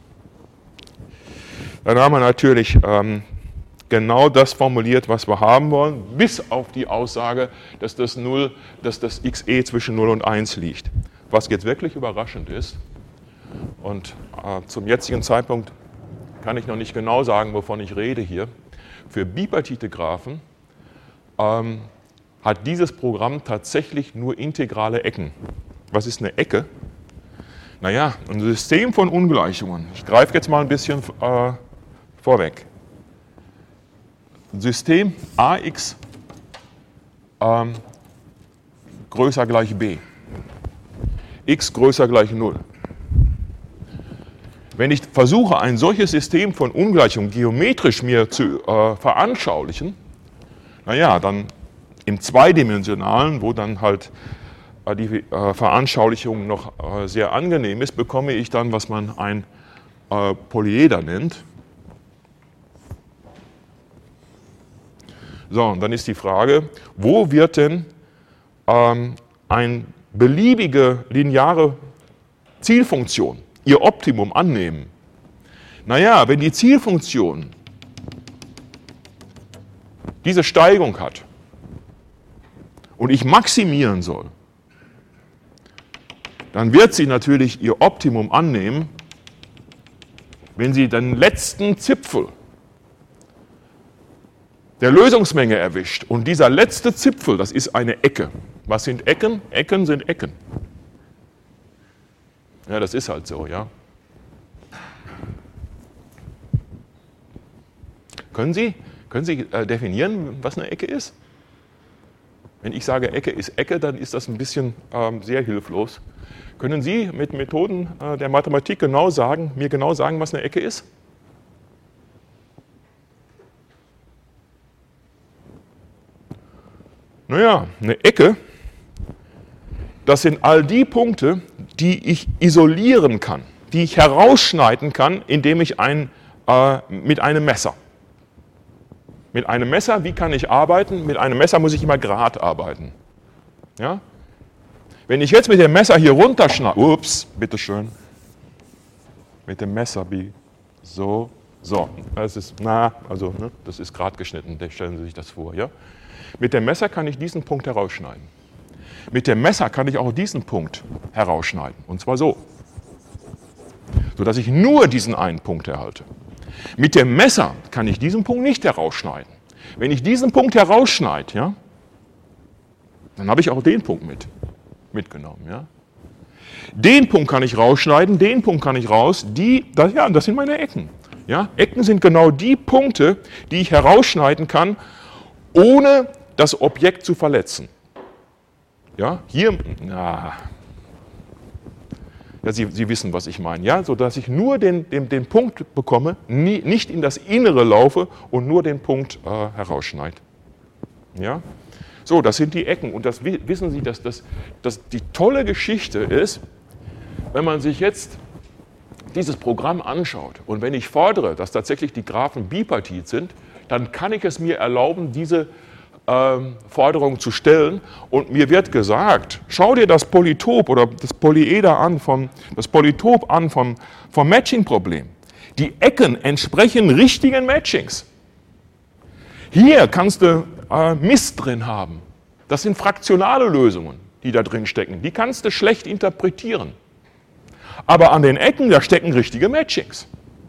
dann haben wir natürlich ähm, genau das formuliert, was wir haben wollen, bis auf die Aussage, dass das, null, dass das xe zwischen null und eins liegt. Was jetzt wirklich überraschend ist, und äh, zum jetzigen Zeitpunkt kann ich noch nicht genau sagen, wovon ich rede hier, für bipartite Graphen ähm, hat dieses Programm tatsächlich nur integrale Ecken. Was ist eine Ecke? Naja, ein System von Ungleichungen. Ich greife jetzt mal ein bisschen äh, vorweg. System ax ähm, größer gleich b. X größer gleich null. Wenn ich versuche, ein solches System von Ungleichungen geometrisch mir zu äh, veranschaulichen, naja, dann im Zweidimensionalen, wo dann halt äh, die äh, Veranschaulichung noch äh, sehr angenehm ist, bekomme ich dann, was man ein äh, Polyeder nennt. So, und dann ist die Frage, wo wird denn ähm, eine beliebige lineare Zielfunktion ihr Optimum annehmen? Naja, wenn die Zielfunktion diese Steigung hat und ich maximieren soll, dann wird sie natürlich ihr Optimum annehmen, wenn sie den letzten Zipfel der Lösungsmenge erwischt. Und dieser letzte Zipfel, das ist eine Ecke. Was sind Ecken? Ecken sind Ecken. Ja, das ist halt so, ja. Können Sie, können Sie äh, definieren, was eine Ecke ist? Wenn ich sage, Ecke ist Ecke, dann ist das ein bisschen ähm, sehr hilflos. Können Sie mit Methoden äh, der Mathematik genau sagen, mir genau sagen, was eine Ecke ist? Naja, eine Ecke, das sind all die Punkte, die ich isolieren kann, die ich herausschneiden kann, indem ich ein, äh, mit einem Messer. Mit einem Messer, wie kann ich arbeiten? Mit einem Messer muss ich immer gerade arbeiten. Ja? Wenn ich jetzt mit dem Messer hier runterschneide, ups, bitteschön, mit dem Messer, wie so, so, das ist, na, also, ne, das ist gerade geschnitten, stellen Sie sich das vor, ja? Mit dem Messer kann ich diesen Punkt herausschneiden. Mit dem Messer kann ich auch diesen Punkt herausschneiden, und zwar so, sodass ich nur diesen einen Punkt erhalte. Mit dem Messer kann ich diesen Punkt nicht herausschneiden. Wenn ich diesen Punkt herausschneide, ja, dann habe ich auch den Punkt mit, mitgenommen. Ja. Den Punkt kann ich rausschneiden, den Punkt kann ich raus, die, das, ja, das sind meine Ecken. Ja. Ecken sind genau die Punkte, die ich herausschneiden kann, ohne das Objekt zu verletzen. Ja, hier, na, ja, Sie, Sie wissen, was ich meine, ja, sodass ich nur den, den, den Punkt bekomme, nie, nicht in das Innere laufe und nur den Punkt äh, herausschneide. Ja? So, das sind die Ecken, und das wissen Sie, dass das dass die tolle Geschichte ist, wenn man sich jetzt dieses Programm anschaut und wenn ich fordere, dass tatsächlich die Graphen bipartit sind, dann kann ich es mir erlauben, diese ähm, Forderung zu stellen, und mir wird gesagt, schau dir das Polytop oder das Polyeder an, vom, das Polytop an vom, vom Matching-Problem. Die Ecken entsprechen richtigen Matchings. Hier kannst du äh, Mist drin haben. Das sind fraktionale Lösungen, die da drin stecken. Die kannst du schlecht interpretieren. Aber an den Ecken, da stecken richtige Matchings.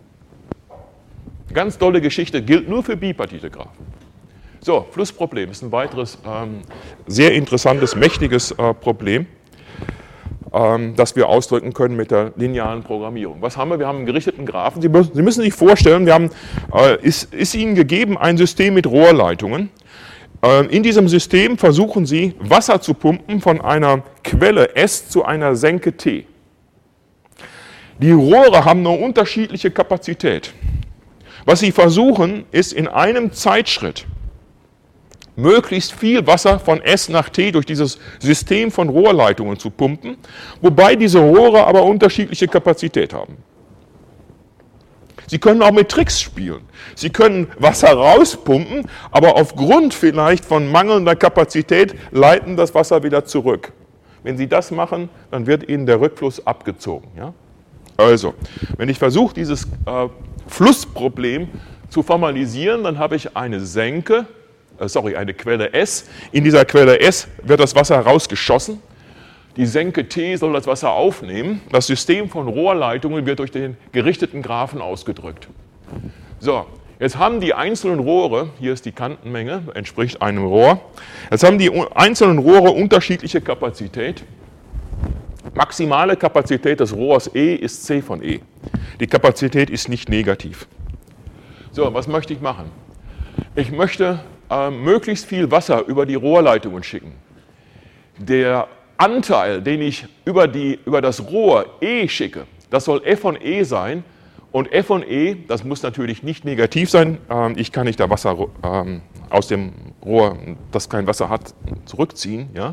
Ganz tolle Geschichte, gilt nur für bipartite Graphen. So, Flussproblem ist ein weiteres ähm, sehr interessantes, mächtiges äh, Problem, ähm, das wir ausdrücken können mit der linearen Programmierung. Was haben wir? Wir haben einen gerichteten Graphen. Sie müssen, Sie müssen sich vorstellen, wir haben, äh, ist, ist Ihnen gegeben ein System mit Rohrleitungen. Äh, in diesem System versuchen Sie, Wasser zu pumpen von einer Quelle S zu einer Senke T. Die Rohre haben eine unterschiedliche Kapazität. Was Sie versuchen, ist in einem Zeitschritt möglichst viel Wasser von S nach T durch dieses System von Rohrleitungen zu pumpen, wobei diese Rohre aber unterschiedliche Kapazität haben. Sie können auch mit Tricks spielen. Sie können Wasser rauspumpen, aber aufgrund vielleicht von mangelnder Kapazität leiten das Wasser wieder zurück. Wenn Sie das machen, dann wird Ihnen der Rückfluss abgezogen. Ja? Also, wenn ich versuche, dieses äh, Flussproblem zu formalisieren, dann habe ich eine Senke, äh, sorry, eine Quelle S. In dieser Quelle S wird das Wasser rausgeschossen. Die Senke T soll das Wasser aufnehmen. Das System von Rohrleitungen wird durch den gerichteten Graphen ausgedrückt. So, jetzt haben die einzelnen Rohre, hier ist die Kantenmenge, entspricht einem Rohr. Jetzt haben die einzelnen Rohre unterschiedliche Kapazität. Maximale Kapazität des Rohrs E ist C von E. Die Kapazität ist nicht negativ. So, was möchte ich machen? Ich möchte äh, möglichst viel Wasser über die Rohrleitungen schicken. Der Anteil, den ich über, die, über das Rohr E schicke, das soll F von E sein. Und F von E, das muss natürlich nicht negativ sein. Ähm, ich kann nicht da Wasser ähm, aus dem Rohr, das kein Wasser hat, zurückziehen. Ja?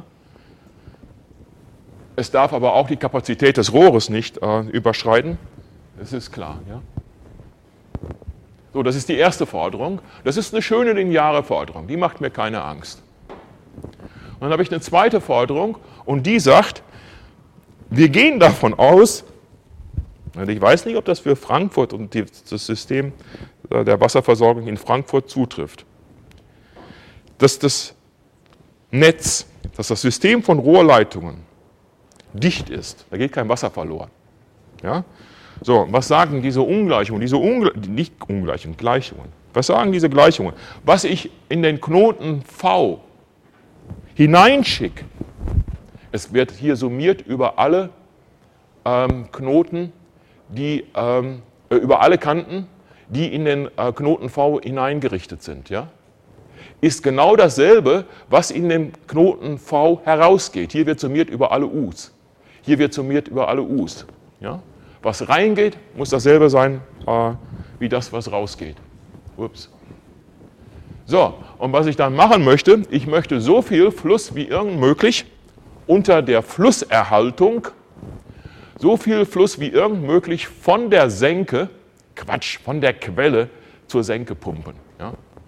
Es darf aber auch die Kapazität des Rohres nicht äh, überschreiten. Das ist klar. Ja? So, das ist die erste Forderung. Das ist eine schöne lineare Forderung. Die macht mir keine Angst. Und dann habe ich eine zweite Forderung und die sagt, wir gehen davon aus, und ich weiß nicht, ob das für Frankfurt und die, das System der Wasserversorgung in Frankfurt zutrifft, dass das Netz, dass das System von Rohrleitungen dicht ist, da geht kein Wasser verloren. Ja? So, was sagen diese Ungleichungen, diese Ungle nicht Ungleichungen, Gleichungen, was sagen diese Gleichungen? Was ich in den Knoten V hineinschicke, es wird hier summiert über alle ähm, Knoten, die, ähm, äh, über alle Kanten, die in den äh, Knoten V hineingerichtet sind, ja? Ist genau dasselbe, was in den Knoten V herausgeht. Hier wird summiert über alle U's. Hier wird summiert über alle U's. Ja? Was reingeht, muss dasselbe sein äh, wie das, was rausgeht. Ups. So, und was ich dann machen möchte, ich möchte so viel Fluss wie irgend möglich unter der Flusserhaltung, so viel Fluss wie irgend möglich von der Senke, Quatsch, von der Quelle zur Senke pumpen. Ja?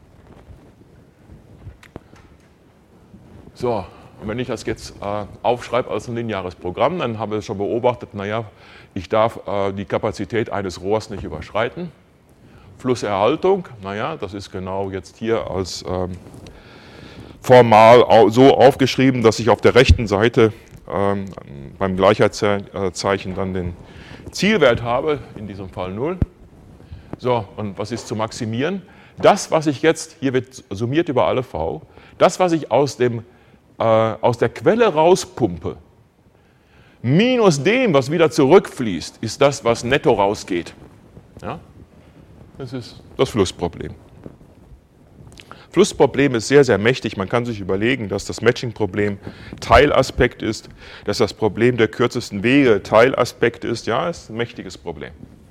So, und wenn ich das jetzt äh, aufschreibe als ein lineares Programm, dann habe ich schon beobachtet, naja, ich darf äh, die Kapazität eines Rohrs nicht überschreiten. Flusserhaltung, naja, das ist genau jetzt hier als ähm, formal so aufgeschrieben, dass ich auf der rechten Seite ähm, beim Gleichheitszeichen dann den Zielwert habe, in diesem Fall null. So, und was ist zu maximieren? Das, was ich jetzt, hier wird summiert über alle V, das, was ich aus, dem, äh, aus der Quelle rauspumpe, minus dem, was wieder zurückfließt, ist das, was netto rausgeht. Ja? Das ist das Flussproblem. Flussproblem ist sehr, sehr mächtig. Man kann sich überlegen, dass das Matching-Problem Teilaspekt ist, dass das Problem der kürzesten Wege Teilaspekt ist. Ja, ist ein mächtiges Problem.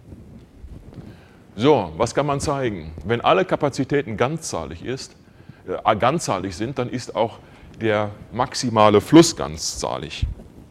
So, was kann man zeigen? Wenn alle Kapazitäten ganzzahlig, ist, äh, ganzzahlig sind, dann ist auch der maximale Fluss ganzzahlig.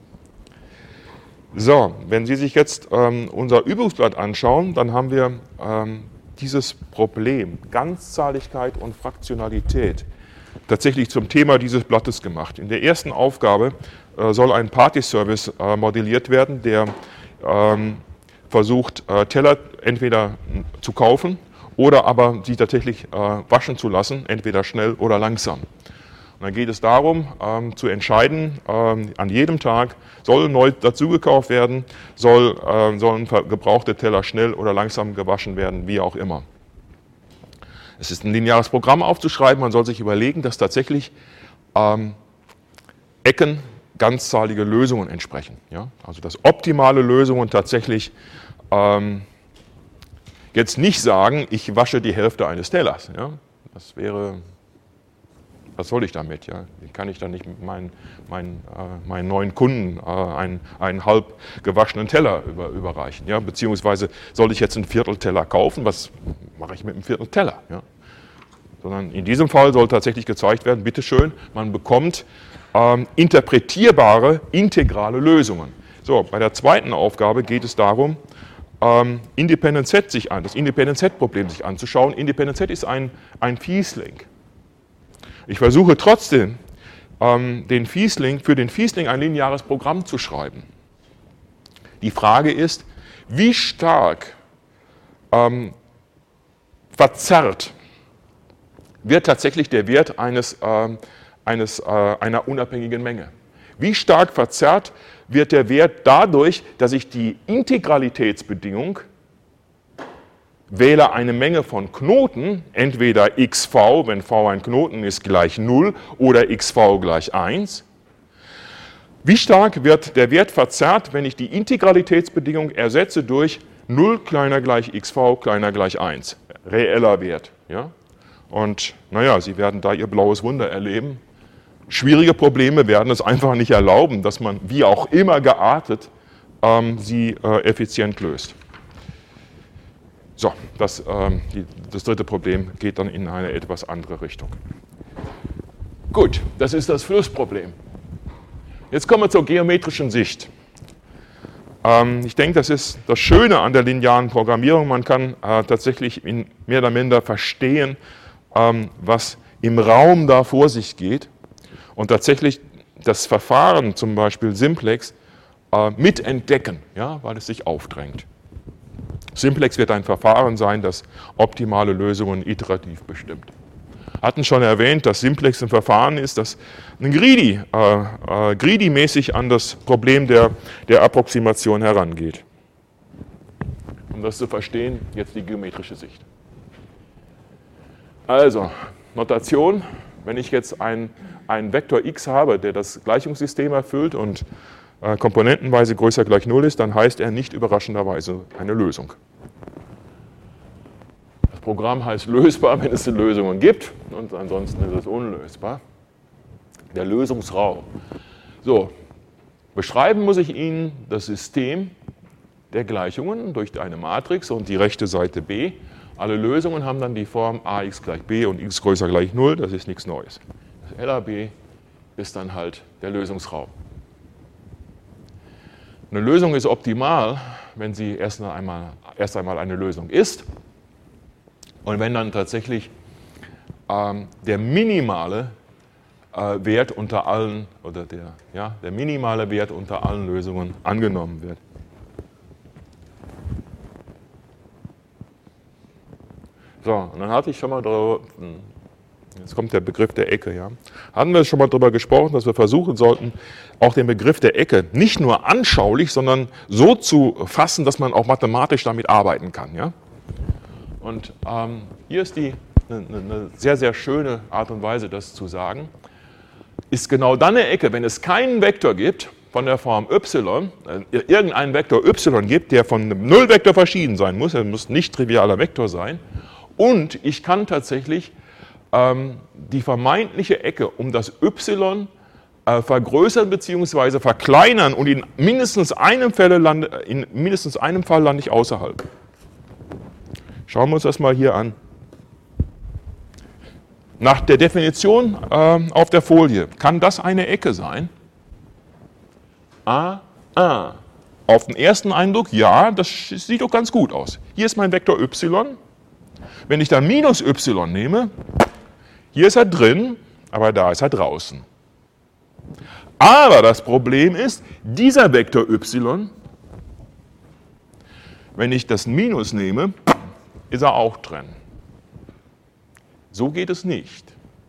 So, wenn Sie sich jetzt ähm, unser Übungsblatt anschauen, dann haben wir ähm, dieses Problem, Ganzzahligkeit und Fraktionalität, tatsächlich zum Thema dieses Blattes gemacht. In der ersten Aufgabe äh, soll ein Party-Service äh, modelliert werden, der ähm, versucht, äh, Teller entweder zu kaufen oder aber sie tatsächlich äh, waschen zu lassen, entweder schnell oder langsam. Und dann geht es darum, ähm, zu entscheiden, ähm, an jedem Tag soll neu dazugekauft werden, soll, äh, sollen gebrauchte Teller schnell oder langsam gewaschen werden, wie auch immer. Es ist ein lineares Programm aufzuschreiben, man soll sich überlegen, dass tatsächlich ähm, Ecken ganzzahlige Lösungen entsprechen. Ja? Also dass optimale Lösungen tatsächlich ähm, jetzt nicht sagen, ich wasche die Hälfte eines Tellers. Ja? Das wäre... Was soll ich damit? Ja? Kann ich dann nicht meinen, meinen, äh, meinen neuen Kunden äh, einen, einen halb gewaschenen Teller über, überreichen? Ja? Beziehungsweise soll ich jetzt einen Viertelteller kaufen? Was mache ich mit einem Viertelteller? Ja? Sondern in diesem Fall soll tatsächlich gezeigt werden, bitteschön, man bekommt ähm, interpretierbare, integrale Lösungen. So, bei der zweiten Aufgabe geht es darum, ähm, Independent Set sich an, das Independent Set-Problem sich anzuschauen. Independent Set ist ein, ein Fiesling. Ich versuche trotzdem, ähm, den Fiesling, für den Fiesling ein lineares Programm zu schreiben. Die Frage ist, wie stark ähm, verzerrt wird tatsächlich der Wert eines, äh, eines, äh, einer unabhängigen Menge. Wie stark verzerrt wird der Wert dadurch, dass ich die Integralitätsbedingung wähle eine Menge von Knoten, entweder xv, wenn v ein Knoten ist, gleich null oder xv gleich eins. Wie stark wird der Wert verzerrt, wenn ich die Integralitätsbedingung ersetze durch null kleiner gleich xv kleiner gleich eins, reeller Wert. Ja? Und naja, Sie werden da Ihr blaues Wunder erleben. Schwierige Probleme werden es einfach nicht erlauben, dass man, wie auch immer geartet, ähm, sie äh, effizient löst. So, das, ähm, die, das dritte Problem geht dann in eine etwas andere Richtung. Gut, das ist das Flussproblem. Jetzt kommen wir zur geometrischen Sicht. Ähm, ich denke, das ist das Schöne an der linearen Programmierung. Man kann äh, tatsächlich in mehr oder minder verstehen, ähm, was im Raum da vor sich geht. Und tatsächlich das Verfahren, zum Beispiel Simplex, äh, mitentdecken, ja, weil es sich aufdrängt. Simplex wird ein Verfahren sein, das optimale Lösungen iterativ bestimmt. Wir hatten schon erwähnt, dass Simplex ein Verfahren ist, das ein Greedy, äh, äh, Greedy-mäßig an das Problem der, der Approximation herangeht. Um das zu verstehen, jetzt die geometrische Sicht. Also, Notation, wenn ich jetzt einen Vektor x habe, der das Gleichungssystem erfüllt und äh, komponentenweise größer gleich null ist, dann heißt er nicht überraschenderweise eine Lösung. Das Programm heißt lösbar, wenn es Lösungen gibt, und ansonsten ist es unlösbar. Der Lösungsraum. So, beschreiben muss ich Ihnen das System der Gleichungen durch eine Matrix und die rechte Seite b. Alle Lösungen haben dann die Form ax gleich b und x größer gleich null, das ist nichts Neues. Das L A B ist dann halt der Lösungsraum. Eine Lösung ist optimal, wenn sie erst einmal, erst einmal eine Lösung ist und wenn dann tatsächlich ähm, der minimale äh, Wert unter allen, oder der, ja, der minimale Wert unter allen Lösungen angenommen wird. So, und dann hatte ich schon mal darüber, jetzt kommt der Begriff der Ecke, ja. Hatten wir schon mal darüber gesprochen, dass wir versuchen sollten, auch den Begriff der Ecke nicht nur anschaulich, sondern so zu fassen, dass man auch mathematisch damit arbeiten kann, ja. Und ähm, hier ist die, eine, eine sehr, sehr schöne Art und Weise, das zu sagen. Ist genau dann eine Ecke, wenn es keinen Vektor gibt von der Form y, äh, irgendeinen Vektor y gibt, der von einem Nullvektor verschieden sein muss, er muss nicht trivialer Vektor sein, und ich kann tatsächlich ähm, die vermeintliche Ecke um das y äh, vergrößern bzw. verkleinern und in mindestens einem, Fälle lande, in mindestens einem Fall lande ich außerhalb. Schauen wir uns das mal hier an. Nach der Definition äh, auf der Folie kann das eine Ecke sein. A, A. Auf den ersten Eindruck, ja, das sieht doch ganz gut aus. Hier ist mein Vektor y. Wenn ich dann minus y nehme, hier ist er drin, aber da ist er draußen. Aber das Problem ist, dieser Vektor y, wenn ich das Minus nehme, ist er auch drin. So geht es nicht.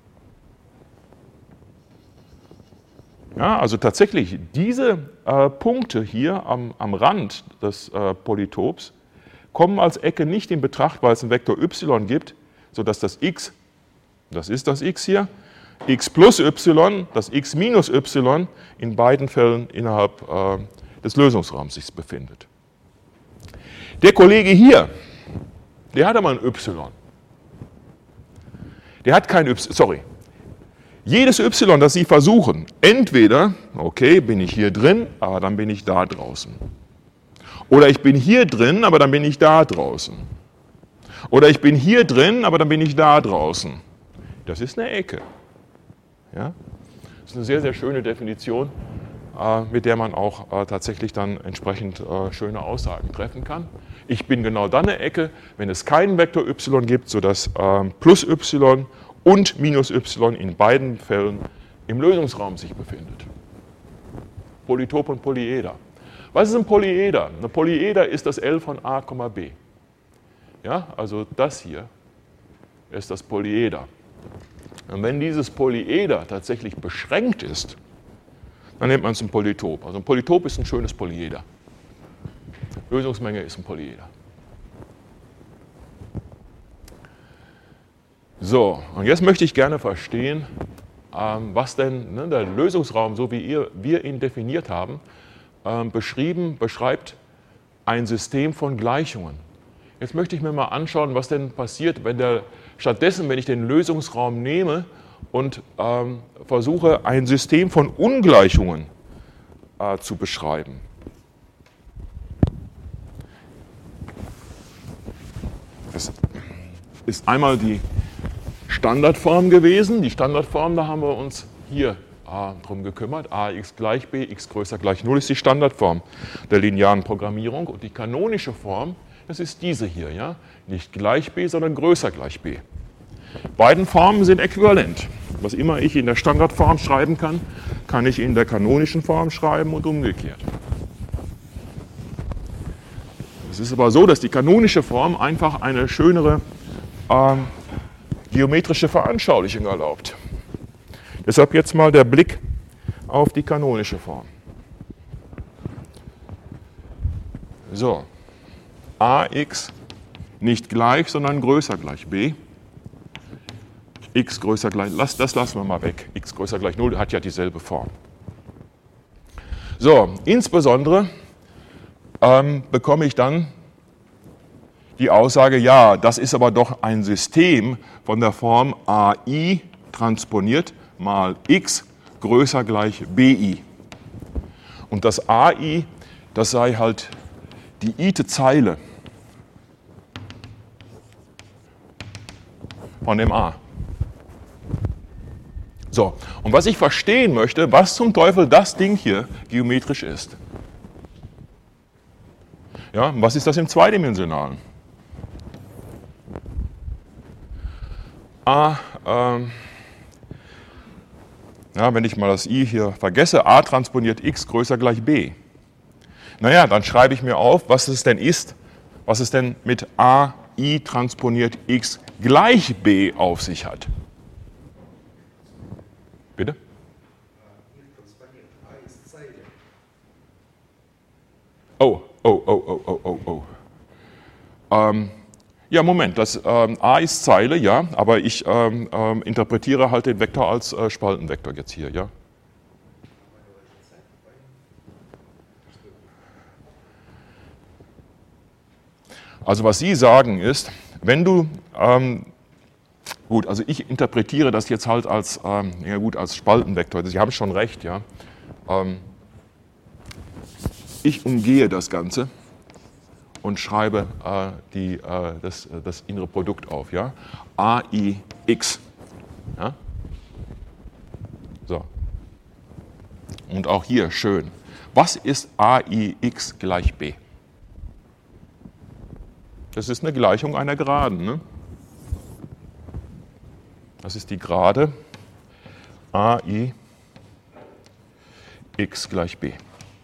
Ja, also tatsächlich, diese äh, Punkte hier am, am Rand des äh, Polytops kommen als Ecke nicht in Betracht, weil es einen Vektor y gibt, sodass das x, das ist das x hier, x plus y, das x minus y in beiden Fällen innerhalb äh, des Lösungsraums sich befindet. Der Kollege hier, der hat aber ein y. Der hat kein y, sorry. Jedes y, das Sie versuchen, entweder, okay, bin ich hier drin, aber dann bin ich da draußen. Oder ich bin hier drin, aber dann bin ich da draußen. Oder ich bin hier drin, aber dann bin ich da draußen. Das ist eine Ecke. Ja? Das ist eine sehr, sehr schöne Definition, äh, mit der man auch äh, tatsächlich dann entsprechend äh, schöne Aussagen treffen kann. Ich bin genau dann eine Ecke, wenn es keinen Vektor y gibt, sodass äh, plus y und minus y in beiden Fällen im Lösungsraum sich befindet. Polytop und Polyeder. Was ist ein Polyeder? Ein Polyeder ist das L von A, B. Ja, also das hier ist das Polyeder. Und wenn dieses Polyeder tatsächlich beschränkt ist, dann nennt man es ein Polytop. Also ein Polytop ist ein schönes Polyeder. Lösungsmenge ist ein Polyeder. So, und jetzt möchte ich gerne verstehen, ähm, was denn ne, der Lösungsraum, so wie ihr, wir ihn definiert haben, ähm, beschrieben, beschreibt ein System von Gleichungen. Jetzt möchte ich mir mal anschauen, was denn passiert, wenn der, stattdessen, wenn ich den Lösungsraum nehme und ähm, versuche, ein System von Ungleichungen äh, zu beschreiben. Das ist einmal die Standardform gewesen. Die Standardform, da haben wir uns hier äh, drum gekümmert. Ax gleich b, x größer gleich null ist die Standardform der linearen Programmierung. Und die kanonische Form, das ist diese hier, ja? Nicht gleich b, sondern größer gleich b. Beiden Formen sind äquivalent. Was immer ich in der Standardform schreiben kann, kann ich in der kanonischen Form schreiben und umgekehrt. Es ist aber so, dass die kanonische Form einfach eine schönere ähm, geometrische Veranschaulichung erlaubt. Deshalb jetzt mal der Blick auf die kanonische Form. So, Ax nicht gleich, sondern größer gleich b. X größer gleich, das, das lassen wir mal weg. X größer gleich null hat ja dieselbe Form. So, insbesondere ähm, bekomme ich dann die Aussage, ja, das ist aber doch ein System von der Form A I transponiert mal x größer gleich B I. Und das A I, das sei halt die i-te Zeile von dem A. So, und was ich verstehen möchte, was zum Teufel das Ding hier geometrisch ist. Ja, was ist das im Zweidimensionalen? A, ähm, ja, wenn ich mal das i hier vergesse, A transponiert x größer gleich b. Naja, dann schreibe ich mir auf, was es denn ist, was es denn mit A I transponiert x gleich b auf sich hat. Bitte? Oh, oh, oh, oh, oh, oh, oh. Ähm, ja, Moment, das ähm, A ist Zeile, ja, aber ich ähm, ähm, interpretiere halt den Vektor als äh, Spaltenvektor jetzt hier, ja. Also was Sie sagen ist, wenn du, ähm, gut, also ich interpretiere das jetzt halt als, ähm, ja gut, als Spaltenvektor, Sie haben schon recht, ja. Ähm, ich umgehe das Ganze und schreibe äh, die, äh, das, das innere Produkt auf, ja. A I x. Ja? So. Und auch hier schön. Was ist A I x gleich b? Das ist eine Gleichung einer Geraden. Ne? Das ist die Gerade A I x gleich b.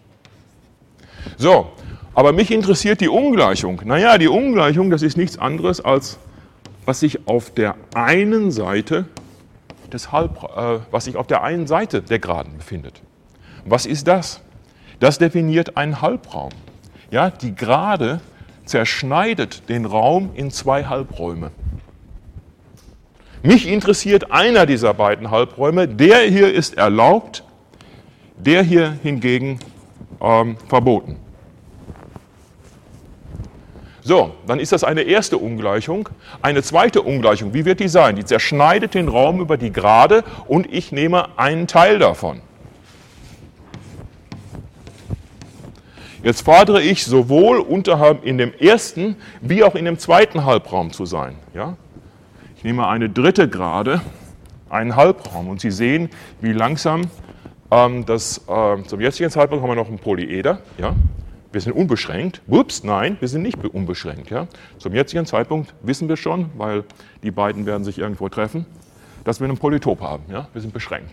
So, aber mich interessiert die Ungleichung. Naja, die Ungleichung, das ist nichts anderes, als was sich auf der einen Seite des Halb, äh, was sich auf der einen Seite der Geraden befindet. Was ist das? Das definiert einen Halbraum. Ja, die Gerade zerschneidet den Raum in zwei Halbräume. Mich interessiert einer dieser beiden Halbräume. Der hier ist erlaubt, der hier hingegen ähm, verboten. So, dann ist das eine erste Ungleichung. Eine zweite Ungleichung, wie wird die sein? Die zerschneidet den Raum über die Gerade und ich nehme einen Teil davon. Jetzt fordere ich sowohl unterhalb in dem ersten wie auch in dem zweiten Halbraum zu sein. Ja? Ich nehme eine dritte Gerade, einen Halbraum und Sie sehen, wie langsam Ähm, das, ähm, zum jetzigen Zeitpunkt haben wir noch einen Polyeder. Ja? Wir sind unbeschränkt. Ups, nein, wir sind nicht unbeschränkt. Ja? Zum jetzigen Zeitpunkt wissen wir schon, weil die beiden werden sich irgendwo treffen, dass wir einen Polytop haben. Ja? Wir sind beschränkt.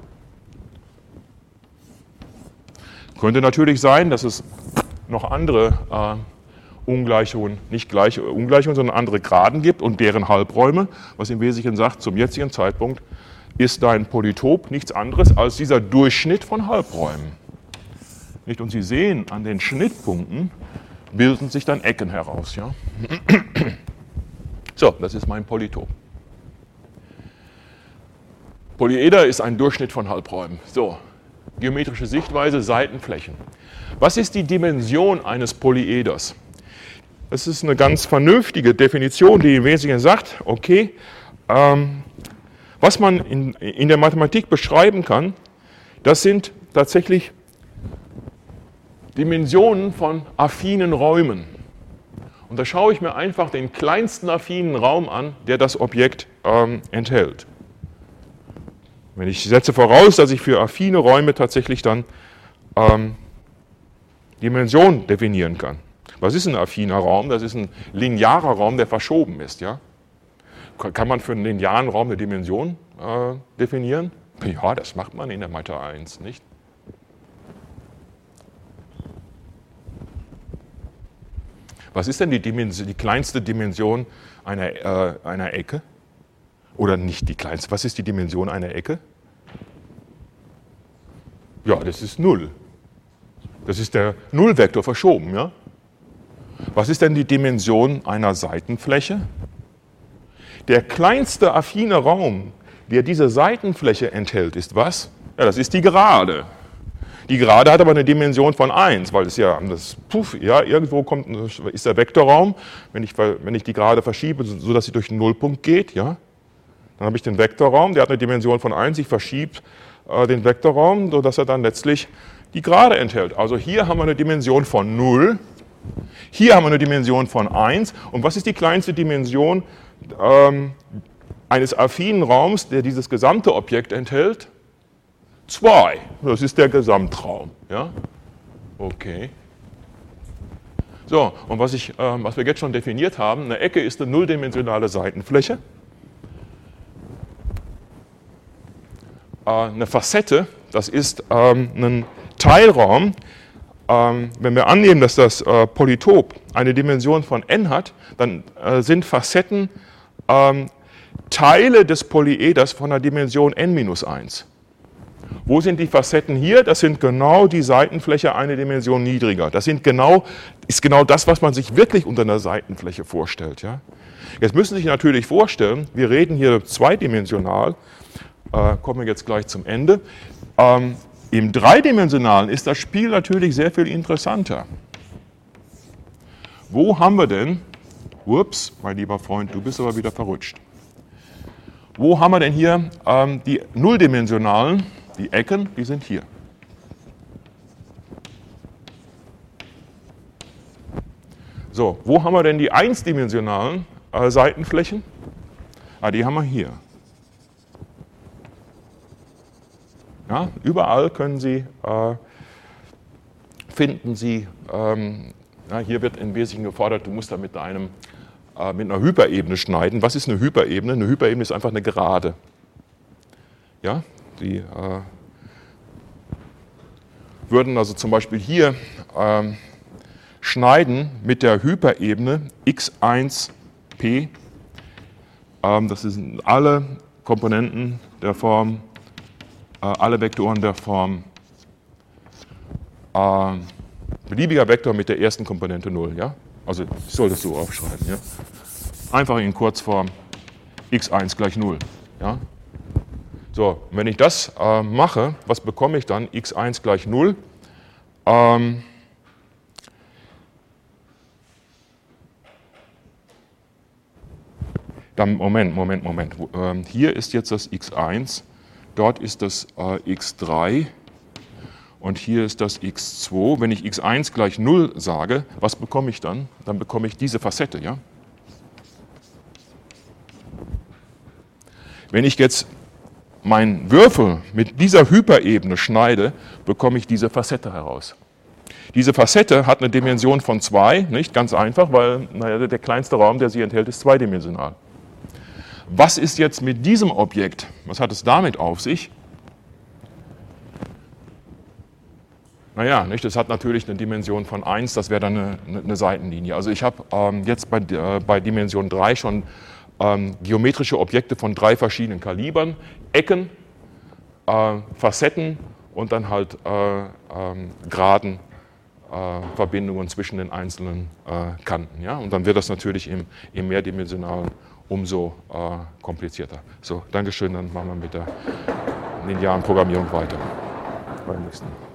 Könnte natürlich sein, dass es noch andere äh, Ungleichungen, nicht gleiche Ungleichungen, sondern andere Graden gibt und deren Halbräume, was im Wesentlichen sagt, zum jetzigen Zeitpunkt ist dein Polytop nichts anderes als dieser Durchschnitt von Halbräumen. Nicht? Und Sie sehen, an den Schnittpunkten bilden sich dann Ecken heraus. Ja? So, das ist mein Polytop. Polyeder ist ein Durchschnitt von Halbräumen. So, geometrische Sichtweise, Seitenflächen. Was ist die Dimension eines Polyeders? Das ist eine ganz vernünftige Definition, die im Wesentlichen sagt, okay, ähm, was man in, in der Mathematik beschreiben kann, das sind tatsächlich Dimensionen von affinen Räumen. Und da schaue ich mir einfach den kleinsten affinen Raum an, der das Objekt ähm, enthält. Wenn ich setze voraus, dass ich für affine Räume tatsächlich dann ähm, Dimensionen definieren kann. Was ist ein affiner Raum? Das ist ein linearer Raum, der verschoben ist. Ja? Kann man für einen linearen Raum eine Dimension äh, definieren? Ja, das macht man in der Mathe eins, nicht? Was ist denn die, Dimension, die kleinste Dimension einer, äh, einer Ecke? Oder nicht die kleinste. Was ist die Dimension einer Ecke? Ja, das ist null. Das ist der Nullvektor verschoben. Ja? Was ist denn die Dimension einer Seitenfläche? Der kleinste affine Raum, der diese Seitenfläche enthält, ist was? Ja, das ist die Gerade. Die Gerade hat aber eine Dimension von eins, weil es ja, das, puff, ja irgendwo kommt, ist der Vektorraum, wenn ich, wenn ich die Gerade verschiebe, sodass sie durch den Nullpunkt geht, ja, dann habe ich den Vektorraum, der hat eine Dimension von eins, ich verschiebe äh, den Vektorraum, sodass er dann letztlich die Gerade enthält. Also hier haben wir eine Dimension von null, hier haben wir eine Dimension von eins. Und was ist die kleinste Dimension ähm, eines affinen Raums, der dieses gesamte Objekt enthält? zwei. Das ist der Gesamtraum. Ja? Okay. So, und was, ich, ähm, was wir jetzt schon definiert haben, eine Ecke ist eine nulldimensionale Seitenfläche. Eine Facette, das ist ähm, ein Teilraum. Ähm, wenn wir annehmen, dass das äh, Polytop eine Dimension von n hat, dann äh, sind Facetten ähm, Teile des Polyeders von der Dimension n minus eins. Wo sind die Facetten hier? Das sind genau die Seitenfläche eine Dimension niedriger. Das sind genau, ist genau das, was man sich wirklich unter einer Seitenfläche vorstellt. Ja? Jetzt müssen Sie sich natürlich vorstellen, wir reden hier zweidimensional, äh, kommen wir jetzt gleich zum Ende. Ähm, Im Dreidimensionalen ist das Spiel natürlich sehr viel interessanter. Wo haben wir denn, ups, mein lieber Freund, du bist aber wieder verrutscht. Wo haben wir denn hier ähm, die nulldimensionalen, die Ecken, die sind hier. So, wo haben wir denn die eindimensionalen äh, Seitenflächen? Ah, die haben wir hier. Ja, überall können Sie, äh, finden Sie, ähm, ja, hier wird im Wesentlichen gefordert, du musst da mit, einem, äh, mit einer Hyperebene schneiden. Was ist eine Hyperebene? Eine Hyperebene ist einfach eine Gerade. Ja, die äh, würden also zum Beispiel hier äh, schneiden mit der Hyperebene x eins p. Ähm, das sind alle Komponenten der Form, äh, alle Vektoren der Form äh, beliebiger Vektor mit der ersten Komponente null. Ja? Also ich soll das so aufschreiben. Ja? Einfach in Kurzform x eins gleich null. Ja? So, wenn ich das äh, mache, was bekomme ich dann? x eins gleich null. Ähm, dann, Moment, Moment, Moment. Ähm, hier ist jetzt das x eins, dort ist das äh, x drei und hier ist das x zwei. Wenn ich x eins gleich null sage, was bekomme ich dann? Dann bekomme ich diese Facette. Ja? meinen Würfel mit dieser Hyperebene schneide, bekomme ich diese Facette heraus. Diese Facette hat eine Dimension von zwei, nicht ganz einfach, weil naja, der kleinste Raum, der sie enthält, ist zweidimensional. Was ist jetzt mit diesem Objekt? Was hat es damit auf sich? Naja, nicht, es hat natürlich eine Dimension von eins, das wäre dann eine, eine Seitenlinie. Also ich habe ähm, jetzt bei, äh, bei Dimension drei schon ähm, geometrische Objekte von drei verschiedenen Kalibern, Ecken, äh, Facetten und dann halt äh, ähm, Geraden, äh, Verbindungen zwischen den einzelnen äh, Kanten. Ja? Und dann wird das natürlich im, im mehrdimensionalen umso äh, komplizierter. So, Dankeschön, dann machen wir mit der linearen Programmierung weiter beim nächsten.